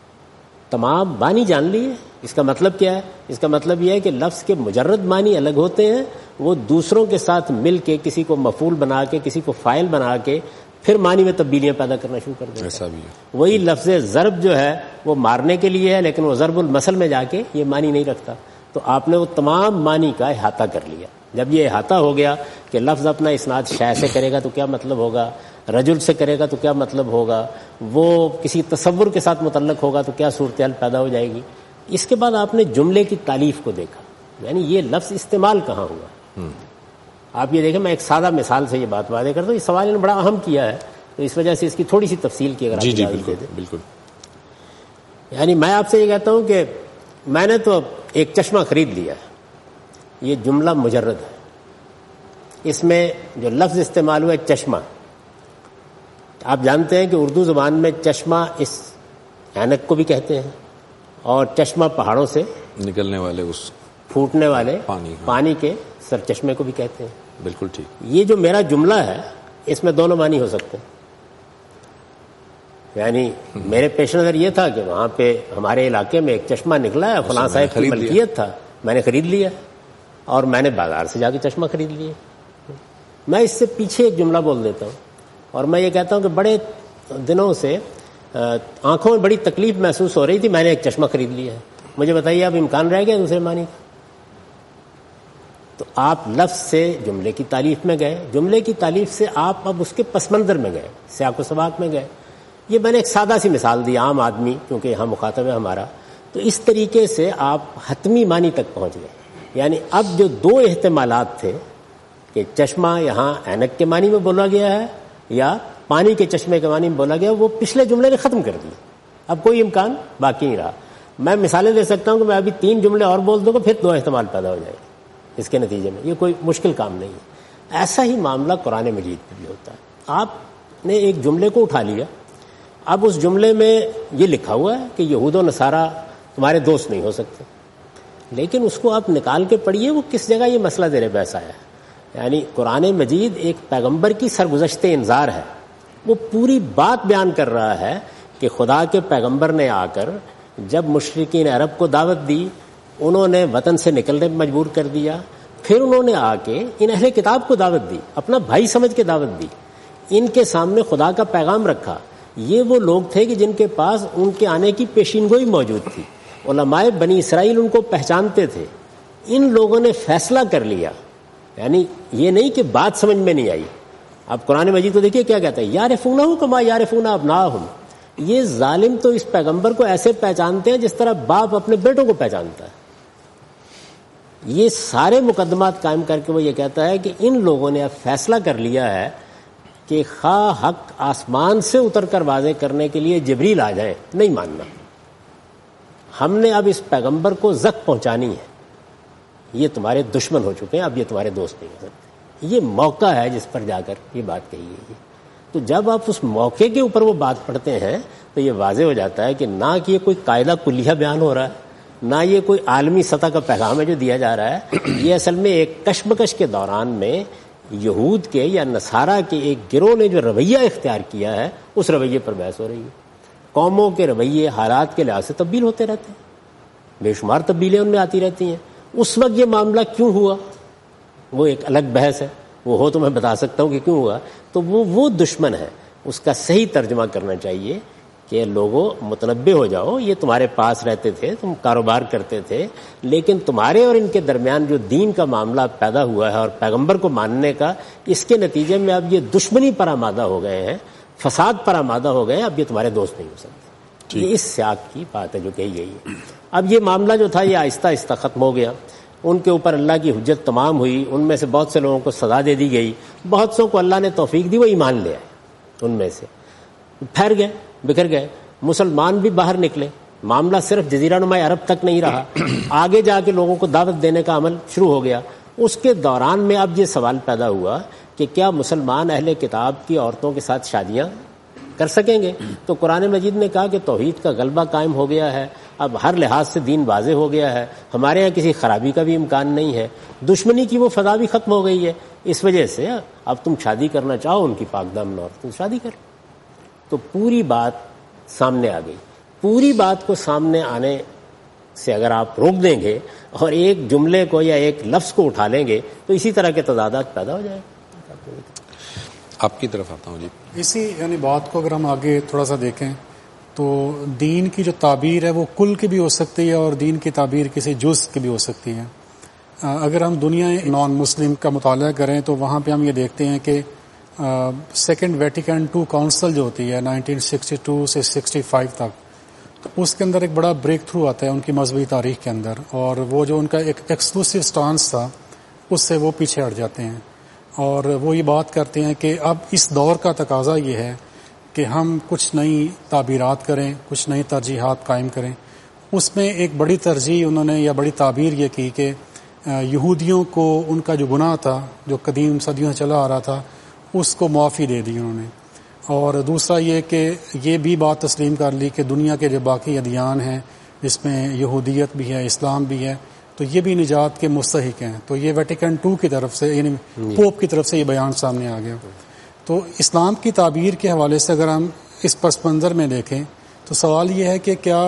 تمام معنی جان لیے. اس کا مطلب کیا ہے؟ اس کا مطلب یہ ہے کہ لفظ کے مجرد معنی الگ ہوتے ہیں, وہ دوسروں کے ساتھ مل کے کسی کو مفعول بنا کے کسی کو فاعل بنا کے پھر معنی میں تبدیلیاں پیدا کرنا شروع کر دیتے ہیں. ایسا بھی ہے. وہی لفظ ضرب جو ہے وہ مارنے کے لیے ہے لیکن وہ ضرب المثل میں جا کے یہ معنی نہیں رکھتا. تو تو آپ نے وہ تمام معنی کا احاطہ کر لیا. جب یہ احاطہ ہو گیا کہ لفظ اپنا اسناد شے سے کرے گا تو کیا مطلب ہوگا, رجل سے کرے گا تو کیا مطلب ہوگا, وہ کسی تصور کے ساتھ متعلق ہوگا تو کیا صورتحال پیدا ہو جائے گی. اس کے بعد آپ نے جملے کی تالیف کو دیکھا, یعنی یہ لفظ استعمال کہاں ہوا. آپ یہ دیکھیں, میں ایک سادہ مثال سے یہ بات واضح کرتا ہوں, اس سوال نے بڑا اہم کیا ہے تو اس وجہ سے اس کی تھوڑی سی تفصیل کی اگر آپ اجازت دے دیں. بالکل. یعنی میں آپ سے یہ کہتا ہوں کہ میں نے تو ایک چشمہ خرید لیا ہے, یہ جملہ مجرد ہے, اس میں جو لفظ استعمال ہوا ہے چشمہ. آپ جانتے ہیں کہ اردو زبان میں چشمہ اس عینک کو بھی کہتے ہیں, اور چشمہ پہاڑوں سے نکلنے والے اس پھوٹنے والے پانی کے سر چشمے کو بھی کہتے ہیں. بالکل ٹھیک. یہ جو میرا جملہ ہے اس میں دونوں معنی ہو سکتے ہیں. یعنی میرے پیش نظر یہ تھا کہ وہاں پہ ہمارے علاقے میں ایک چشمہ نکلا ہے, فلاں صاحب کی ملکیت تھا, میں نے خرید لیا اور میں نے بازار سے جا کے چشمہ خرید لیا. میں اس سے پیچھے ایک جملہ بول دیتا ہوں اور میں یہ کہتا ہوں کہ بڑے دنوں سے آنکھوں میں بڑی تکلیف محسوس ہو رہی تھی, میں نے ایک چشمہ خرید لیا ہے. مجھے بتائیے اب امکان رہ گیا دوسرے معنی کا؟ تو آپ لفظ سے جملے کی تعریف میں گئے, جملے کی تعریف سے آپ اب اس کے پس منظر میں گئے, سیاق و سباق میں گئے. یہ میں نے ایک سادہ سی مثال دی, عام آدمی کیونکہ یہاں مخاطب ہے ہمارا, تو اس طریقے سے آپ حتمی معنی تک پہنچ گئے. یعنی اب جو دو احتمالات تھے کہ چشمہ یہاں عینک کے معنی میں بولا گیا ہے یا پانی کے چشمے کے معنی میں بولا گیا, وہ پچھلے جملے نے ختم کر دی. اب کوئی امکان باقی نہیں رہا. میں مثالیں دے سکتا ہوں کہ میں ابھی 3 جملے اور بول دوں گا, پھر 2 احتمال پیدا ہو جائے گا اس کے نتیجے میں. یہ کوئی مشکل کام نہیں ہے. ایسا ہی معاملہ قرآن مجید میں بھی ہوتا ہے. آپ نے ایک جملے کو اٹھا لیا, اب اس جملے میں یہ لکھا ہوا ہے کہ یہود و نصارہ تمہارے دوست نہیں ہو سکتے, لیکن اس کو آپ نکال کے پڑھیے وہ کس جگہ یہ مسئلہ زیر بحث آیا ہے. یعنی قرآن مجید ایک پیغمبر کی سرگزشت انذار ہے, وہ پوری بات بیان کر رہا ہے کہ خدا کے پیغمبر نے آ کر جب مشرکین عرب کو دعوت دی, انہوں نے وطن سے نکلنے پر مجبور کر دیا, پھر انہوں نے آ کے ان اہل کتاب کو دعوت دی, اپنا بھائی سمجھ کے دعوت دی, ان کے سامنے خدا کا پیغام رکھا. یہ وہ لوگ تھے کہ جن کے پاس ان کے آنے کی پیشین گوئی موجود تھی. علماء بنی اسرائیل ان کو پہچانتے تھے. ان لوگوں نے فیصلہ کر لیا, یعنی یہ نہیں کہ بات سمجھ میں نہیں آئی. اب قرآن مجید تو دیکھیے کیا کہتا ہے, یعرفونہ کما یعرفون ابناءہم. یہ ظالم تو اس پیغمبر کو ایسے پہچانتے ہیں جس طرح باپ اپنے بیٹوں کو پہچانتا ہے. یہ سارے مقدمات قائم کر کے وہ یہ کہتا ہے کہ ان لوگوں نے اب فیصلہ کر لیا ہے کہ خواہ حق آسمان سے اتر کر واضح کرنے کے لیے جبریل آ جائیں, نہیں ماننا. ہم نے اب اس پیغمبر کو زخم پہنچانی ہے. یہ تمہارے دشمن ہو چکے ہیں, اب یہ تمہارے دوست نہیں ہو سکتے. یہ موقع ہے جس پر جا کر یہ بات کہی گئی ہے. تو جب آپ اس موقع کے اوپر وہ بات پڑھتے ہیں تو یہ واضح ہو جاتا ہے کہ نہ کہ یہ کوئی قاعدہ کلیہ بیان ہو رہا ہے, نہ یہ کوئی عالمی سطح کا پیغام ہے جو دیا جا رہا ہے. یہ اصل میں ایک کشمکش کے دوران میں یہود کے یا نصارہ کے ایک گروہ نے جو رویہ اختیار کیا ہے اس رویے پر بحث ہو رہی ہے. قوموں کے رویے حالات کے لحاظ سے تبدیل ہوتے رہتے ہیں, بے شمار تبدیلیاں ان میں آتی رہتی ہیں. اس وقت یہ معاملہ کیوں ہوا وہ ایک الگ بحث ہے, وہ ہو تو میں بتا سکتا ہوں کہ کیوں ہوا. تو وہ دشمن ہے, اس کا صحیح ترجمہ کرنا چاہیے کہ لوگوں متنبع ہو جاؤ, یہ تمہارے پاس رہتے تھے, تم کاروبار کرتے تھے, لیکن تمہارے اور ان کے درمیان جو دین کا معاملہ پیدا ہوا ہے اور پیغمبر کو ماننے کا, اس کے نتیجے میں اب یہ دشمنی پر آمادہ ہو گئے ہیں, فساد پر آمادہ ہو گئے ہیں, اب یہ تمہارے دوست نہیں ہو سکتے. یہ اس سیاق کی بات ہے جو کہی گئی ہے. اب یہ معاملہ جو تھا یہ آہستہ آہستہ ختم ہو گیا. ان کے اوپر اللہ کی حجت تمام ہوئی, ان میں سے بہت سے لوگوں کو سزا دے دی گئی, بہت سو کو اللہ نے توفیق دی وہ ایمان لے آئے, ان میں سے پھیر گئے, بکھر گئے. مسلمان بھی باہر نکلے, معاملہ صرف جزیرہ نما عرب تک نہیں رہا, آگے جا کے لوگوں کو دعوت دینے کا عمل شروع ہو گیا. اس کے دوران میں اب یہ سوال پیدا ہوا کہ کیا مسلمان اہل کتاب کی عورتوں کے ساتھ شادیاں کر سکیں گے؟ تو قرآن مجید نے کہا کہ توحید کا غلبہ قائم ہو گیا ہے, اب ہر لحاظ سے دین واضح ہو گیا ہے, ہمارے یہاں کسی خرابی کا بھی امکان نہیں ہے, دشمنی کی وہ فضا بھی ختم ہو گئی ہے, اس وجہ سے اب تم شادی کرنا چاہو ان کی پاک دامن عورت تم شادی کر. تو پوری بات سامنے آ گئی. پوری بات کو سامنے آنے سے اگر آپ روک دیں گے اور ایک جملے کو یا ایک لفظ کو اٹھا لیں گے تو اسی طرح کے تضادات پیدا ہو جائیں. آپ کی طرف آتا ہوں جی. اسی یعنی بات کو اگر ہم آگے تھوڑا سا دیکھیں تو دین کی جو تعبیر ہے وہ کل کی بھی ہو سکتی ہے اور دین کی تعبیر کسی جز کی بھی ہو سکتی ہے. اگر ہم دنیا نان مسلم کا مطالعہ کریں تو وہاں پہ ہم یہ دیکھتے ہیں کہ سیکنڈ ویٹیکن II کونسل جو ہوتی ہے 1962 سے 65 تک، تو اس کے اندر ایک بڑا بریک تھرو آتا ہے ان کی مذہبی تاریخ کے اندر، اور وہ جو ان کا ایک ایکسکلوسیو سٹانس تھا اس سے وہ پیچھے ہٹ جاتے ہیں، اور وہ یہ بات کرتے ہیں کہ اب اس دور کا تقاضا یہ ہے کہ ہم کچھ نئی تعبیرات کریں، کچھ نئی ترجیحات قائم کریں. اس میں ایک بڑی ترجیح انہوں نے یا بڑی تعبیر یہ کی کہ یہودیوں کو ان کا جو گناہ تھا جو قدیم صدیوں سے چلا آ رہا تھا اس کو معافی دے دی انہوں نے، اور دوسرا یہ کہ یہ بھی بات تسلیم کر لی کہ دنیا کے جو باقی ادیان ہیں جس میں یہودیت بھی ہے، اسلام بھی ہے، تو یہ بھی نجات کے مستحق ہیں. تو یہ ویٹیکن II کی طرف سے یعنی پوپ کی طرف سے یہ بیان سامنے آ گیا. تو اسلام کی تعبیر کے حوالے سے اگر ہم اس پس منظر میں دیکھیں تو سوال یہ ہے کہ کیا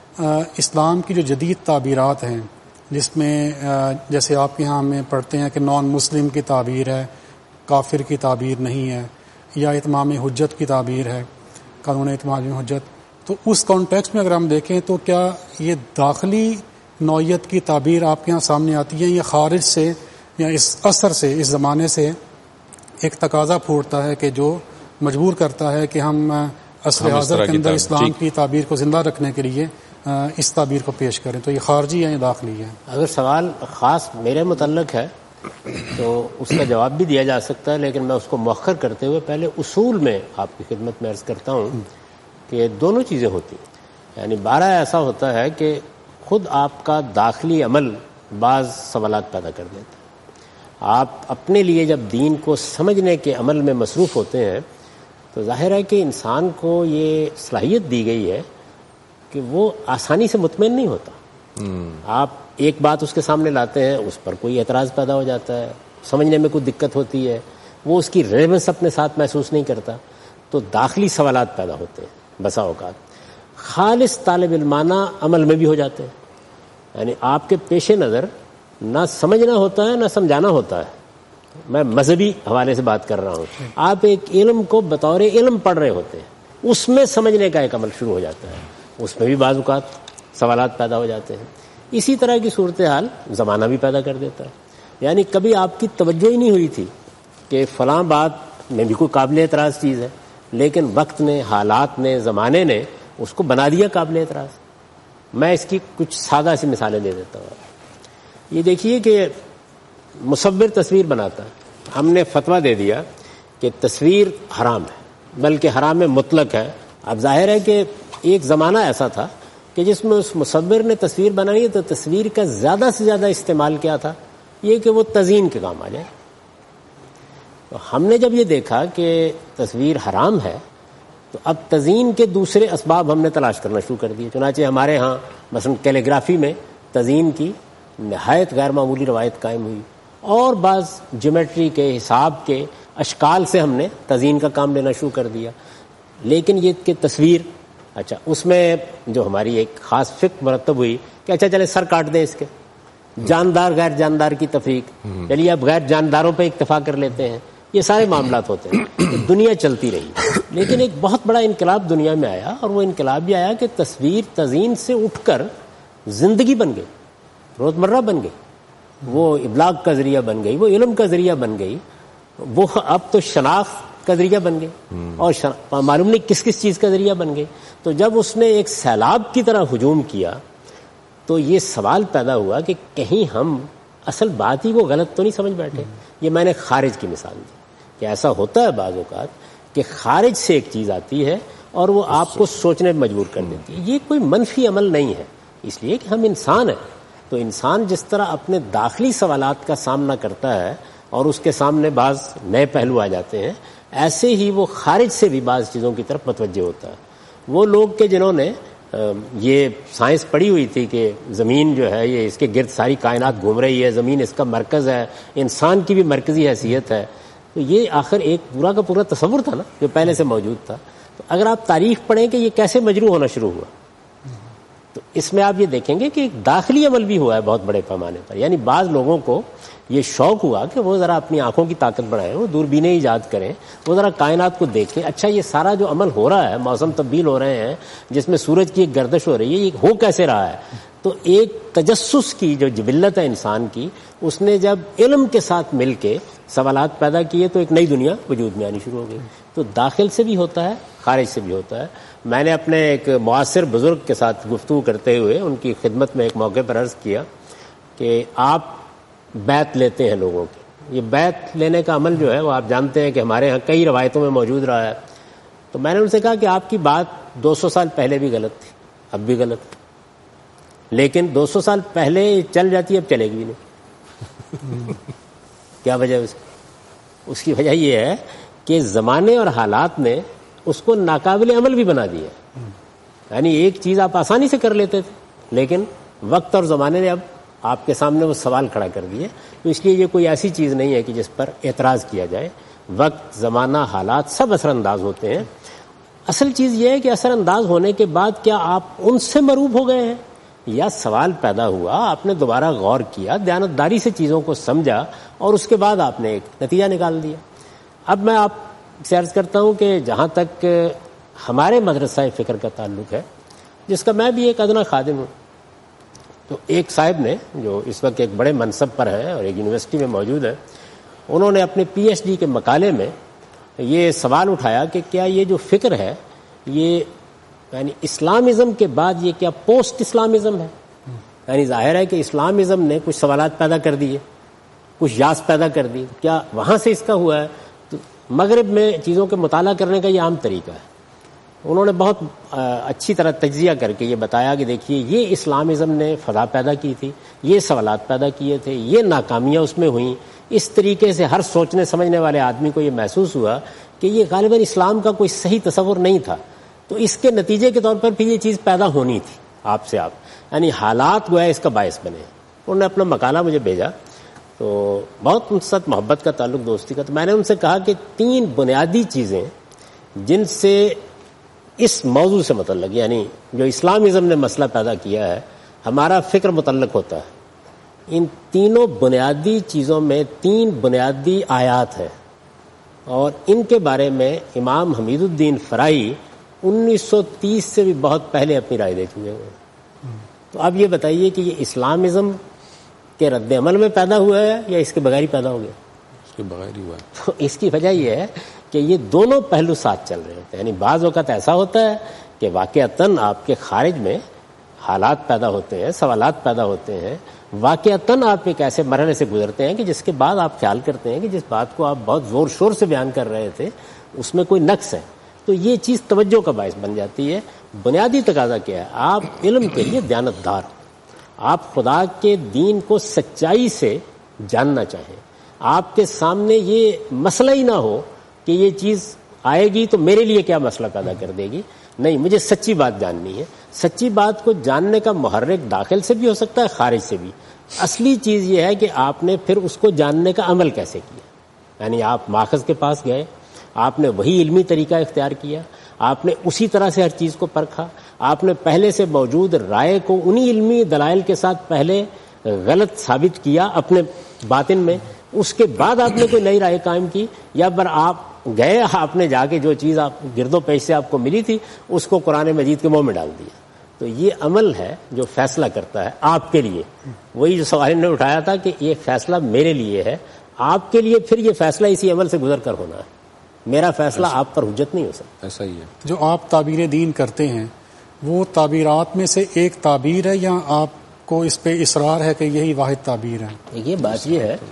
اسلام کی جو جدید تعبیرات ہیں جس میں جیسے آپ کے ہاں ہمیں پڑھتے ہیں کہ نان مسلم کی تعبیر ہے، کافر کی تعبیر نہیں ہے، یا اتمام حجت کی تعبیر ہے، قانون اتمام حجت، تو اس کانٹیکسٹ میں اگر ہم دیکھیں تو کیا یہ داخلی نوعیت کی تعبیر آپ کے ہاں سامنے آتی ہے یا خارج سے یا اس عصر سے، اس زمانے سے ایک تقاضا پھوٹتا ہے کہ جو مجبور کرتا ہے کہ ہم عصر حاضر کے اندر اسلام کی تعبیر کو زندہ رکھنے کے لیے اس تعبیر کو پیش کریں؟ تو یہ خارجی ہے یا داخلی ہے؟ اگر سوال خاص میرے متعلق ہے تو اس کا جواب بھی دیا جا سکتا ہے، لیکن میں اس کو مؤخر کرتے ہوئے پہلے اصول میں آپ کی خدمت میں عرض کرتا ہوں کہ دونوں چیزیں ہوتی ہیں. یعنی بارہ ایسا ہوتا ہے کہ خود آپ کا داخلی عمل بعض سوالات پیدا کر دیتا ہے. آپ اپنے لیے جب دین کو سمجھنے کے عمل میں مصروف ہوتے ہیں تو ظاہر ہے کہ انسان کو یہ صلاحیت دی گئی ہے کہ وہ آسانی سے مطمئن نہیں ہوتا. آپ ایک بات اس کے سامنے لاتے ہیں، اس پر کوئی اعتراض پیدا ہو جاتا ہے، سمجھنے میں کوئی دقت ہوتی ہے، وہ اس کی ریلیونس اپنے ساتھ محسوس نہیں کرتا، تو داخلی سوالات پیدا ہوتے ہیں. بسا اوقات خالص طالب علمانہ عمل میں بھی ہو جاتے ہیں. یعنی آپ کے پیش نظر نہ سمجھنا ہوتا ہے نہ سمجھانا ہوتا ہے. میں مذہبی حوالے سے بات کر رہا ہوں. آپ ایک علم کو بطور علم پڑھ رہے ہوتے ہیں، اس میں سمجھنے کا ایک عمل شروع ہو جاتا ہے، اس میں بھی بعض اوقات سوالات پیدا ہو جاتے ہیں. اسی طرح کی صورتحال زمانہ بھی پیدا کر دیتا ہے. یعنی کبھی آپ کی توجہ ہی نہیں ہوئی تھی کہ فلاں بات میں بھی کوئی قابل اعتراض چیز ہے، لیکن وقت نے، حالات نے، زمانے نے اس کو بنا دیا قابل اعتراض. میں اس کی کچھ سادہ سی مثالیں دے دیتا ہوں. یہ دیکھیے کہ مصور تصویر بناتا ہے، ہم نے فتویٰ دے دیا کہ تصویر حرام ہے، بلکہ حرام میں مطلق ہے. اب ظاہر ہے کہ ایک زمانہ ایسا تھا کہ جس میں اس مصور نے تصویر بنائی تو تصویر کا زیادہ سے زیادہ استعمال کیا تھا یہ کہ وہ تزئین کے کام آ جائے. تو ہم نے جب یہ دیکھا کہ تصویر حرام ہے تو اب تزئین کے دوسرے اسباب ہم نے تلاش کرنا شروع کر دیے. چنانچہ ہمارے ہاں مثلا کیلیگرافی میں تزئین کی نہایت غیر معمولی روایت قائم ہوئی، اور بعض جیومیٹری کے حساب کے اشکال سے ہم نے تزئین کا کام لینا شروع کر دیا. لیکن یہ کہ تصویر، اچھا اس میں جو ہماری ایک خاص فکر مرتب ہوئی کہ اچھا چلے سر کاٹ دیں اس کے، جاندار غیر جاندار کی تفریق، چلیے اب غیر جانداروں پہ اکتفا کر لیتے ہیں. یہ سارے معاملات ہوتے ہیں. دنیا چلتی رہی، لیکن ایک بہت بڑا انقلاب دنیا میں آیا، اور وہ انقلاب یہ آیا کہ تصویر تزئین سے اٹھ کر زندگی بن گئی، روزمرہ بن گئی، وہ ابلاغ کا ذریعہ بن گئی، وہ علم کا ذریعہ بن گئی، وہ اب تو شناخت کا ذریعہ بن گئی، اور معلوم نہیں کس کس چیز کا ذریعہ بن گئی. تو جب اس نے ایک سیلاب کی طرح ہجوم کیا تو یہ سوال پیدا ہوا کہ کہیں ہم اصل بات ہی کو غلط تو نہیں سمجھ بیٹھے. یہ میں نے خارج کی مثال دی کہ ایسا ہوتا ہے بعض اوقات کہ خارج سے ایک چیز آتی ہے اور وہ آپ کو سوچنے میں مجبور کر دیتی ہے. یہ کوئی منفی عمل نہیں ہے، اس لیے کہ ہم انسان ہیں. تو انسان جس طرح اپنے داخلی سوالات کا سامنا کرتا ہے اور اس کے سامنے بعض نئے پہلو آ جاتے ہیں، ایسے ہی وہ خارج سے بھی بعض چیزوں کی طرف متوجہ ہوتا ہے. وہ لوگ کہ جنہوں نے یہ سائنس پڑھی ہوئی تھی کہ زمین جو ہے یہ اس کے گرد ساری کائنات گھوم رہی ہے، زمین اس کا مرکز ہے، انسان کی بھی مرکزی حیثیت ہے، تو یہ آخر ایک پورا کا پورا تصور تھا نا جو پہلے سے موجود تھا. تو اگر آپ تاریخ پڑھیں کہ یہ کیسے مجروح ہونا شروع ہوا تو اس میں آپ یہ دیکھیں گے کہ ایک داخلی عمل بھی ہوا ہے بہت بڑے پیمانے پر. یعنی بعض لوگوں کو یہ شوق ہوا کہ وہ ذرا اپنی آنکھوں کی طاقت بڑھائیں, وہ دوربینیں ایجاد کریں, وہ ذرا کائنات کو دیکھیں. اچھا یہ سارا جو عمل ہو رہا ہے, موسم تبدیل ہو رہے ہیں, جس میں سورج کی ایک گردش ہو رہی ہے, یہ ہو کیسے رہا ہے؟ تو ایک تجسس کی جو جبلت ہے انسان کی, اس نے جب علم کے ساتھ مل کے سوالات پیدا کیے تو ایک نئی دنیا وجود میں آنی شروع ہو گئی. تو داخل سے بھی ہوتا ہے, خارج سے بھی ہوتا ہے. میں نے اپنے ایک معاصر بزرگ کے ساتھ گفتگو کرتے ہوئے ان کی خدمت میں ایک موقع پر عرض کیا کہ آپ بیعت لیتے ہیں لوگوں کی. یہ بیعت لینے کا عمل جو ہے وہ آپ جانتے ہیں کہ ہمارے ہاں کئی روایتوں میں موجود رہا ہے. تو میں نے ان سے کہا کہ آپ کی بات 200 سال پہلے بھی غلط تھی, اب بھی غلط, لیکن 200 سال پہلے چل جاتی, اب چلے گی بھی نہیں. کیا وجہ ہے اس کی وجہ یہ ہے کہ زمانے اور حالات نے اس کو ناقابل عمل بھی بنا دیا. یعنی ایک چیز آپ آسانی سے کر لیتے تھے, لیکن وقت اور زمانے نے اب آپ کے سامنے وہ سوال کھڑا کر دیے. تو اس لیے یہ کوئی ایسی چیز نہیں ہے کہ جس پر اعتراض کیا جائے. وقت, زمانہ, حالات سب اثر انداز ہوتے ہیں. اصل چیز یہ ہے کہ اثر انداز ہونے کے بعد کیا آپ ان سے مروب ہو گئے ہیں, یا سوال پیدا ہوا, آپ نے دوبارہ غور کیا, دیانتداری سے چیزوں کو سمجھا, اور اس کے بعد آپ نے ایک نتیجہ نکال دیا. اب میں آپ سے عرض کرتا ہوں کہ جہاں تک ہمارے مدرسہ فکر کا تعلق ہے, جس کا میں بھی ایک ادنا خادم ہوں, تو ایک صاحب نے جو اس وقت ایک بڑے منصب پر ہیں اور ایک یونیورسٹی میں موجود ہے, انہوں نے اپنے پی ایچ ڈی کے مقالے میں یہ سوال اٹھایا کہ کیا یہ جو فکر ہے یہ یعنی اسلامزم کے بعد یہ کیا پوسٹ اسلامزم ہے؟ یعنی ظاہر ہے کہ اسلامزم نے کچھ سوالات پیدا کر دیے, کچھ یاس پیدا کر دی, کیا وہاں سے اس کا ہوا ہے؟ تو مغرب میں چیزوں کے مطالعہ کرنے کا یہ عام طریقہ ہے. انہوں نے بہت اچھی طرح تجزیہ کر کے یہ بتایا کہ دیکھیے یہ اسلامزم نے فضا پیدا کی تھی, یہ سوالات پیدا کیے تھے, یہ ناکامیاں اس میں ہوئیں. اس طریقے سے ہر سوچنے سمجھنے والے آدمی کو یہ محسوس ہوا کہ یہ غالباً اسلام کا کوئی صحیح تصور نہیں تھا. تو اس کے نتیجے کے طور پر پھر یہ چیز پیدا ہونی تھی آپ سے آپ, یعنی حالات گویا اس کا باعث بنے. انہوں نے اپنا مقالہ مجھے بھیجا, تو بہت ان سے محبت کا تعلق, دوستی کا. تو میں نے ان سے کہا کہ 3 بنیادی چیزیں جن سے اس موضوع سے متعلق, یعنی جو اسلامزم نے مسئلہ پیدا کیا ہے, ہمارا فکر متعلق ہوتا ہے. ان تینوں بنیادی چیزوں میں 3 بنیادی آیات ہیں, اور ان کے بارے میں امام حمید الدین فرائی 1930 سے بھی بہت پہلے اپنی رائے دے چکے ہیں. تو اب یہ بتائیے کہ یہ اسلامزم کے رد عمل میں پیدا ہوا ہے یا اس کے بغیر ہی پیدا ہو گیا؟ اس کے بغیر ہی ہوا ہے. تو اس کی وجہ یہ ہے کہ یہ دونوں پہلو ساتھ چل رہے ہوتے ہیں. یعنی بعض اوقات ایسا ہوتا ہے کہ واقعتاً آپ کے خارج میں حالات پیدا ہوتے ہیں, سوالات پیدا ہوتے ہیں, واقعتاً آپ ایک ایسے مرحلے سے گزرتے ہیں کہ جس کے بعد آپ خیال کرتے ہیں کہ جس بات کو آپ بہت زور شور سے بیان کر رہے تھے اس میں کوئی نقص ہے. تو یہ چیز توجہ کا باعث بن جاتی ہے. بنیادی تقاضا کیا ہے؟ آپ علم کے لیے دیانتدار, آپ خدا کے دین کو سچائی سے جاننا چاہیں. آپ کے سامنے یہ مسئلہ ہی نہ ہو کہ یہ چیز آئے گی تو میرے لیے کیا مسئلہ پیدا کر دے گی. نہیں, مجھے سچی بات جاننی ہے. سچی بات کو جاننے کا محرک داخل سے بھی ہو سکتا ہے, خارج سے بھی. اصلی چیز یہ ہے کہ آپ نے پھر اس کو جاننے کا عمل کیسے کیا. یعنی آپ ماخذ کے پاس گئے, آپ نے وہی علمی طریقہ اختیار کیا, آپ نے اسی طرح سے ہر چیز کو پرکھا, آپ نے پہلے سے موجود رائے کو انہی علمی دلائل کے ساتھ پہلے غلط ثابت کیا اپنے باطن میں, اس کے بعد آپ نے کوئی نئی رائے قائم کی, یا پر آپ گئے, آپ نے جا کے جو چیز آپ گرد و پیش سے آپ کو ملی تھی اس کو قرآن مجید کے منہ میں ڈال دیا. تو یہ عمل ہے جو فیصلہ کرتا ہے آپ کے لیے. وہی جو سوال نے اٹھایا تھا کہ یہ فیصلہ میرے لیے ہے, آپ کے لیے پھر یہ فیصلہ اسی عمل سے گزر کر ہونا ہے. میرا فیصلہ آپ پر حجت نہیں ہو سکتا. ایسا ہی ہے. جو آپ تعبیر دین کرتے ہیں وہ تعبیرات میں سے ایک تعبیر ہے یا آپ کو اس پہ اصرار ہے کہ یہی واحد تعبیر ہے؟ یہ بات یہ ہے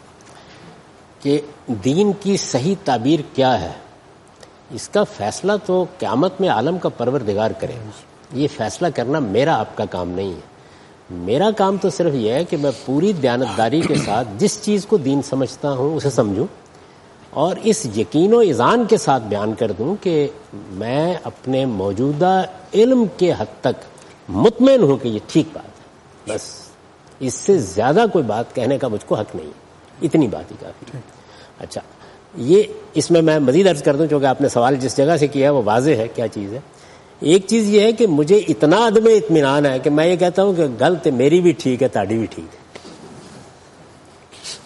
کہ دین کی صحیح تعبیر کیا ہے, اس کا فیصلہ تو قیامت میں عالم کا پروردگار کرے. یہ فیصلہ کرنا میرا آپ کا کام نہیں ہے. میرا کام تو صرف یہ ہے کہ میں پوری دیانتداری کے ساتھ جس چیز کو دین سمجھتا ہوں اسے سمجھوں, اور اس یقین و اذعان کے ساتھ بیان کر دوں کہ میں اپنے موجودہ علم کے حد تک مطمئن ہوں کہ یہ ٹھیک بات ہے. بس اس سے زیادہ کوئی بات کہنے کا مجھ کو حق نہیں ہے. اتنی بات ہی کافی ہے. اچھا, یہ اس میں مزید عرض کر دوں چونکہ آپ نے سوال جس جگہ سے کیا ہے وہ واضح ہے کیا چیز ہے. ایک چیز یہ ہے کہ مجھے اتنا عدم اطمینان ہے کہ میں یہ کہتا ہوں کہ غلط میری بھی ٹھیک ہے, تاڑی بھی ٹھیک ہے.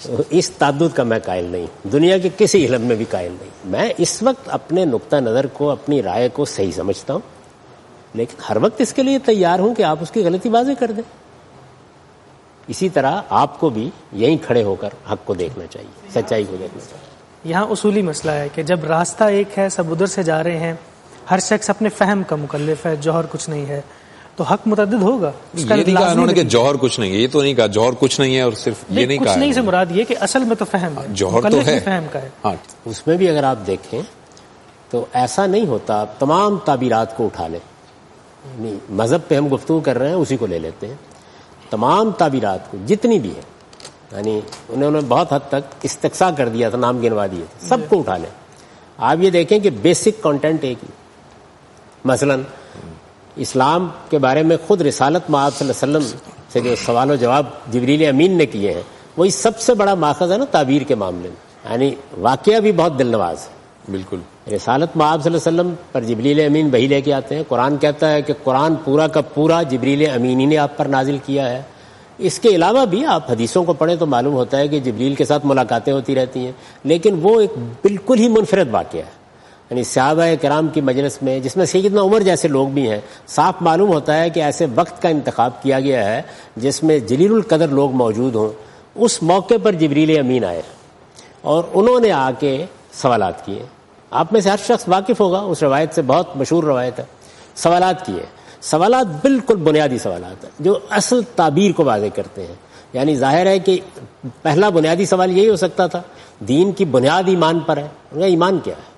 اس تعدد کا میں قائل نہیں، دنیا کے کسی علم میں بھی قائل نہیں. میں اس وقت اپنے نقطہ نظر کو، اپنی رائے کو صحیح سمجھتا ہوں، لیکن ہر وقت اس کے لیے تیار ہوں کہ آپ اس کی غلطی واضح کر دیں. اسی طرح آپ کو بھی یہیں کھڑے ہو کر حق کو دیکھنا چاہیے، سچائی کو دیکھنا چاہیے. یہاں اصولی مسئلہ ہے کہ جب راستہ ایک ہے، سب ادھر سے جا رہے ہیں، ہر شخص اپنے فہم کا مکلف ہے، جوہر کچھ نہیں ہے، تو حق متعدد ہوگا. یہ نہیں کہا انہوں نے کہ جوہر کچھ نہیں ہے، یہ تو نہیں کہا جوہر کچھ نہیں ہے، اور صرف یہ نہیں کہا کچھ نہیں سے مراد یہ کہ اصل میں تو فہم ہے، جوہر تو ہے، فہم کا ہے. ہاں اس میں بھی اگر آپ دیکھیں تو ایسا نہیں ہوتا آپ تمام تعبیرات کو اٹھا لیں. مذہب پہ ہم گفتگو کر رہے ہیں، اسی کو لے لیتے ہیں. تمام تعبیرات کو جتنی بھی ہے، یعنی انہوں نے بہت حد تک استقصاء کر دیا تھا، نام گنوا دیے تھے، سب کو اٹھا لیں. آپ یہ دیکھیں کہ بیسک کانٹینٹ ایک ہی. مثلا اسلام کے بارے میں خود رسالت مآب صلی اللہ علیہ وسلم سے جو سوال و جواب جبریل امین نے کیے ہیں، وہی سب سے بڑا ماخذ ہے نا تعبیر کے معاملے میں. یعنی واقعہ بھی بہت دل نواز ہے. بالکل. رسالت مآب صلی اللہ علیہ وسلم پر جبریل امین وحی لے کے آتے ہیں. قرآن کہتا ہے کہ قرآن پورا کا پورا جبریل امین ہی نے آپ پر نازل کیا ہے. اس کے علاوہ بھی آپ حدیثوں کو پڑھیں تو معلوم ہوتا ہے کہ جبریل کے ساتھ ملاقاتیں ہوتی رہتی ہیں، لیکن وہ ایک بالکل ہی منفرد واقعہ ہے. یعنی صحابہ کرام کی مجلس میں، جس میں سیدنا عمر جیسے لوگ بھی ہیں، صاف معلوم ہوتا ہے کہ ایسے وقت کا انتخاب کیا گیا ہے جس میں جلیل القدر لوگ موجود ہوں. اس موقع پر جبریل امین آئے اور انہوں نے آ کے سوالات کیے. آپ میں سے ہر شخص واقف ہوگا اس روایت سے، بہت مشہور روایت ہے. سوالات کیے، سوالات بالکل بنیادی سوالات ہیں جو اصل تعبیر کو واضح کرتے ہیں. یعنی ظاہر ہے کہ پہلا بنیادی سوال یہی ہو سکتا تھا، دین کی بنیاد ایمان پر ہے. ایمان کیا ہے؟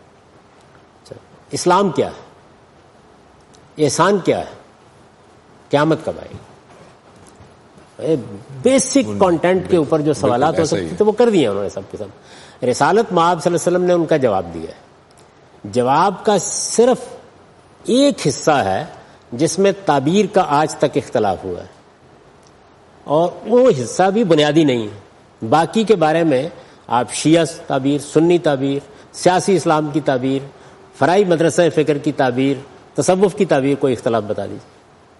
اسلام کیا ہے؟ احسان کیا ہے؟ قیامت کب آئے گی؟ بیسک کانٹینٹ کے اوپر جو سوالات ہو سکتے تھے وہ کر دیے انہوں نے سب کے سب. رسالت مآب صلی اللہ علیہ وسلم نے ان کا جواب دیا ہے. جواب کا صرف ایک حصہ ہے جس میں تعبیر کا آج تک اختلاف ہوا ہے، اور وہ حصہ بھی بنیادی نہیں ہے. باقی کے بارے میں آپ شیعہ تعبیر، سنی تعبیر، سیاسی اسلام کی تعبیر، فرائی مدرسہ فکر کی تعبیر، تصوف کی تعبیر کو اختلاف بتا دیجیے.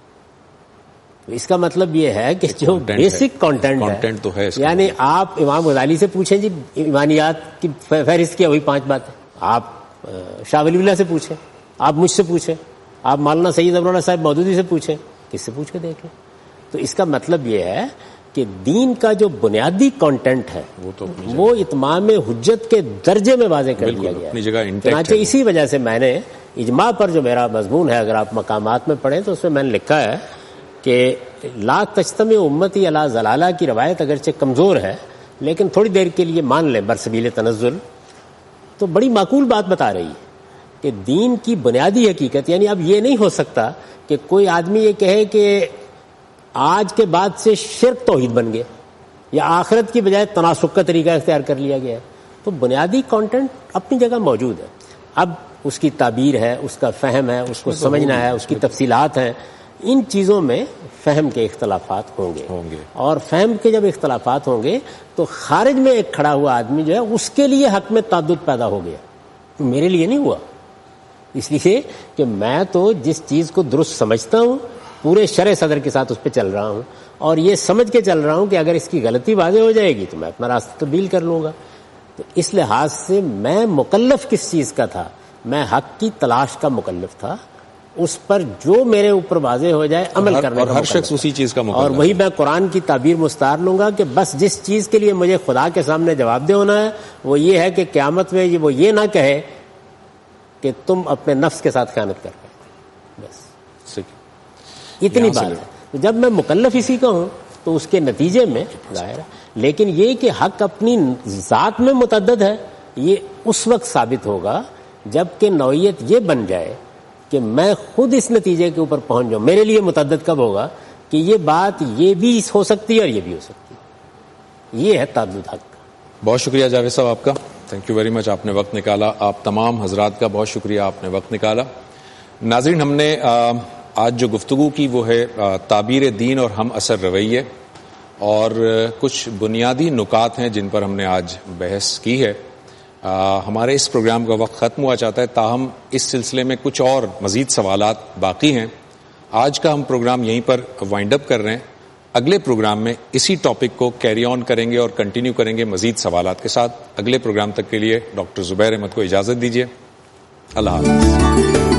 تو اس کا مطلب یہ ہے کہ جو بیسک کانٹینٹ ہے، یعنی آپ امام غزالی سے پوچھیں جی ایمانیات کی فہرست کیا وہی 5 باتیں، آپ شاہ ولی اللہ سے پوچھیں، آپ مجھ سے پوچھیں، آپ مولانا سید ابواللہ صاحب مودودی سے پوچھیں، کس سے پوچھ کے دیکھ لیں. تو اس کا مطلب یہ ہے کہ دین کا جو بنیادی کانٹینٹ ہے وہ اتمام حجت کے درجے میں واضح کر دیا گیا ہے. چنانچہ اسی وجہ سے میں نے اجماع پر جو میرا مضمون ہے، اگر آپ مقامات میں پڑھیں تو اس میں نے لکھا ہے کہ لا تجتمع امتی علی ضلالہ کی روایت اگرچہ کمزور ہے لیکن تھوڑی دیر کے لیے مان لیں برسبیل تنزل، تو بڑی معقول بات بتا رہی ہے کہ دین کی بنیادی حقیقت. یعنی اب یہ نہیں ہو سکتا کہ کوئی آدمی یہ کہے کہ آج کے بعد سے شرک توحید بن گیا یا آخرت کی بجائے تناسخ کا طریقہ اختیار کر لیا گیا ہے. تو بنیادی کانٹینٹ اپنی جگہ موجود ہے. اب اس کی تعبیر ہے، اس کا فہم ہے، اس کو سمجھنا ہے، اس کی تفصیلات ہیں. ان چیزوں میں فہم کے اختلافات ہوں گے، اور فہم کے جب اختلافات ہوں گے تو خارج میں ایک کھڑا ہوا آدمی جو ہے اس کے لیے حق میں تعدد پیدا ہو گیا. میرے لیے نہیں ہوا، اس لیے کہ میں تو جس چیز کو درست سمجھتا ہوں پورے شرع صدر کے ساتھ اس پہ چل رہا ہوں، اور یہ سمجھ کے چل رہا ہوں کہ اگر اس کی غلطی واضح ہو جائے گی تو میں اپنا راستہ تبدیل کر لوں گا. تو اس لحاظ سے میں مکلف کس چیز کا تھا؟ میں حق کی تلاش کا مکلف تھا. اس پر جو میرے اوپر واضح ہو جائے عمل کرنے کا، ہر شخص اسی چیز کا مکلف. اور وہی میں قرآن کی تعبیر مستعار لوں گا کہ بس جس چیز کے لیے مجھے خدا کے سامنے جواب دہ ہونا ہے وہ یہ ہے کہ قیامت میں وہ یہ نہ کہے کہ تم اپنے نفس کے ساتھ خیانت کر رہے. بس اتنی بات ہے. تو جب میں مکلف اسی کا ہوں تو اس کے نتیجے میں ظاہر ہے. لیکن یہ کہ حق اپنی ذات میں متعدد ہے یہ اس وقت ثابت ہوگا جب کہ نوعیت یہ بن جائے کہ میں خود اس نتیجے کے اوپر پہنچ جاؤں. میرے لیے متعدد کب ہوگا کہ یہ بات یہ بھی ہو سکتی ہے اور یہ بھی ہو سکتی ہے. یہ ہے تعدد حق. بہت شکریہ جاوید صاحب آپ کا، تھینک یو ویری مچ. آپ نے وقت نکالا. آپ تمام حضرات کا بہت شکریہ، آپ نے وقت نکالا. ناظرین، ہم نے آج جو گفتگو کی وہ ہے تعبیر دین اور ہم اثر رویے، اور کچھ بنیادی نکات ہیں جن پر ہم نے آج بحث کی ہے. ہمارے اس پروگرام کا وقت ختم ہوا چاہتا ہے، تاہم اس سلسلے میں کچھ اور مزید سوالات باقی ہیں. آج کا ہم پروگرام یہیں پر وائنڈ اپ کر رہے ہیں. اگلے پروگرام میں اسی ٹاپک کو کیری آن کریں گے اور کنٹینیو کریں گے مزید سوالات کے ساتھ. اگلے پروگرام تک کے لیے ڈاکٹر زبیر احمد کو اجازت دیجیے. اللہ حافظ.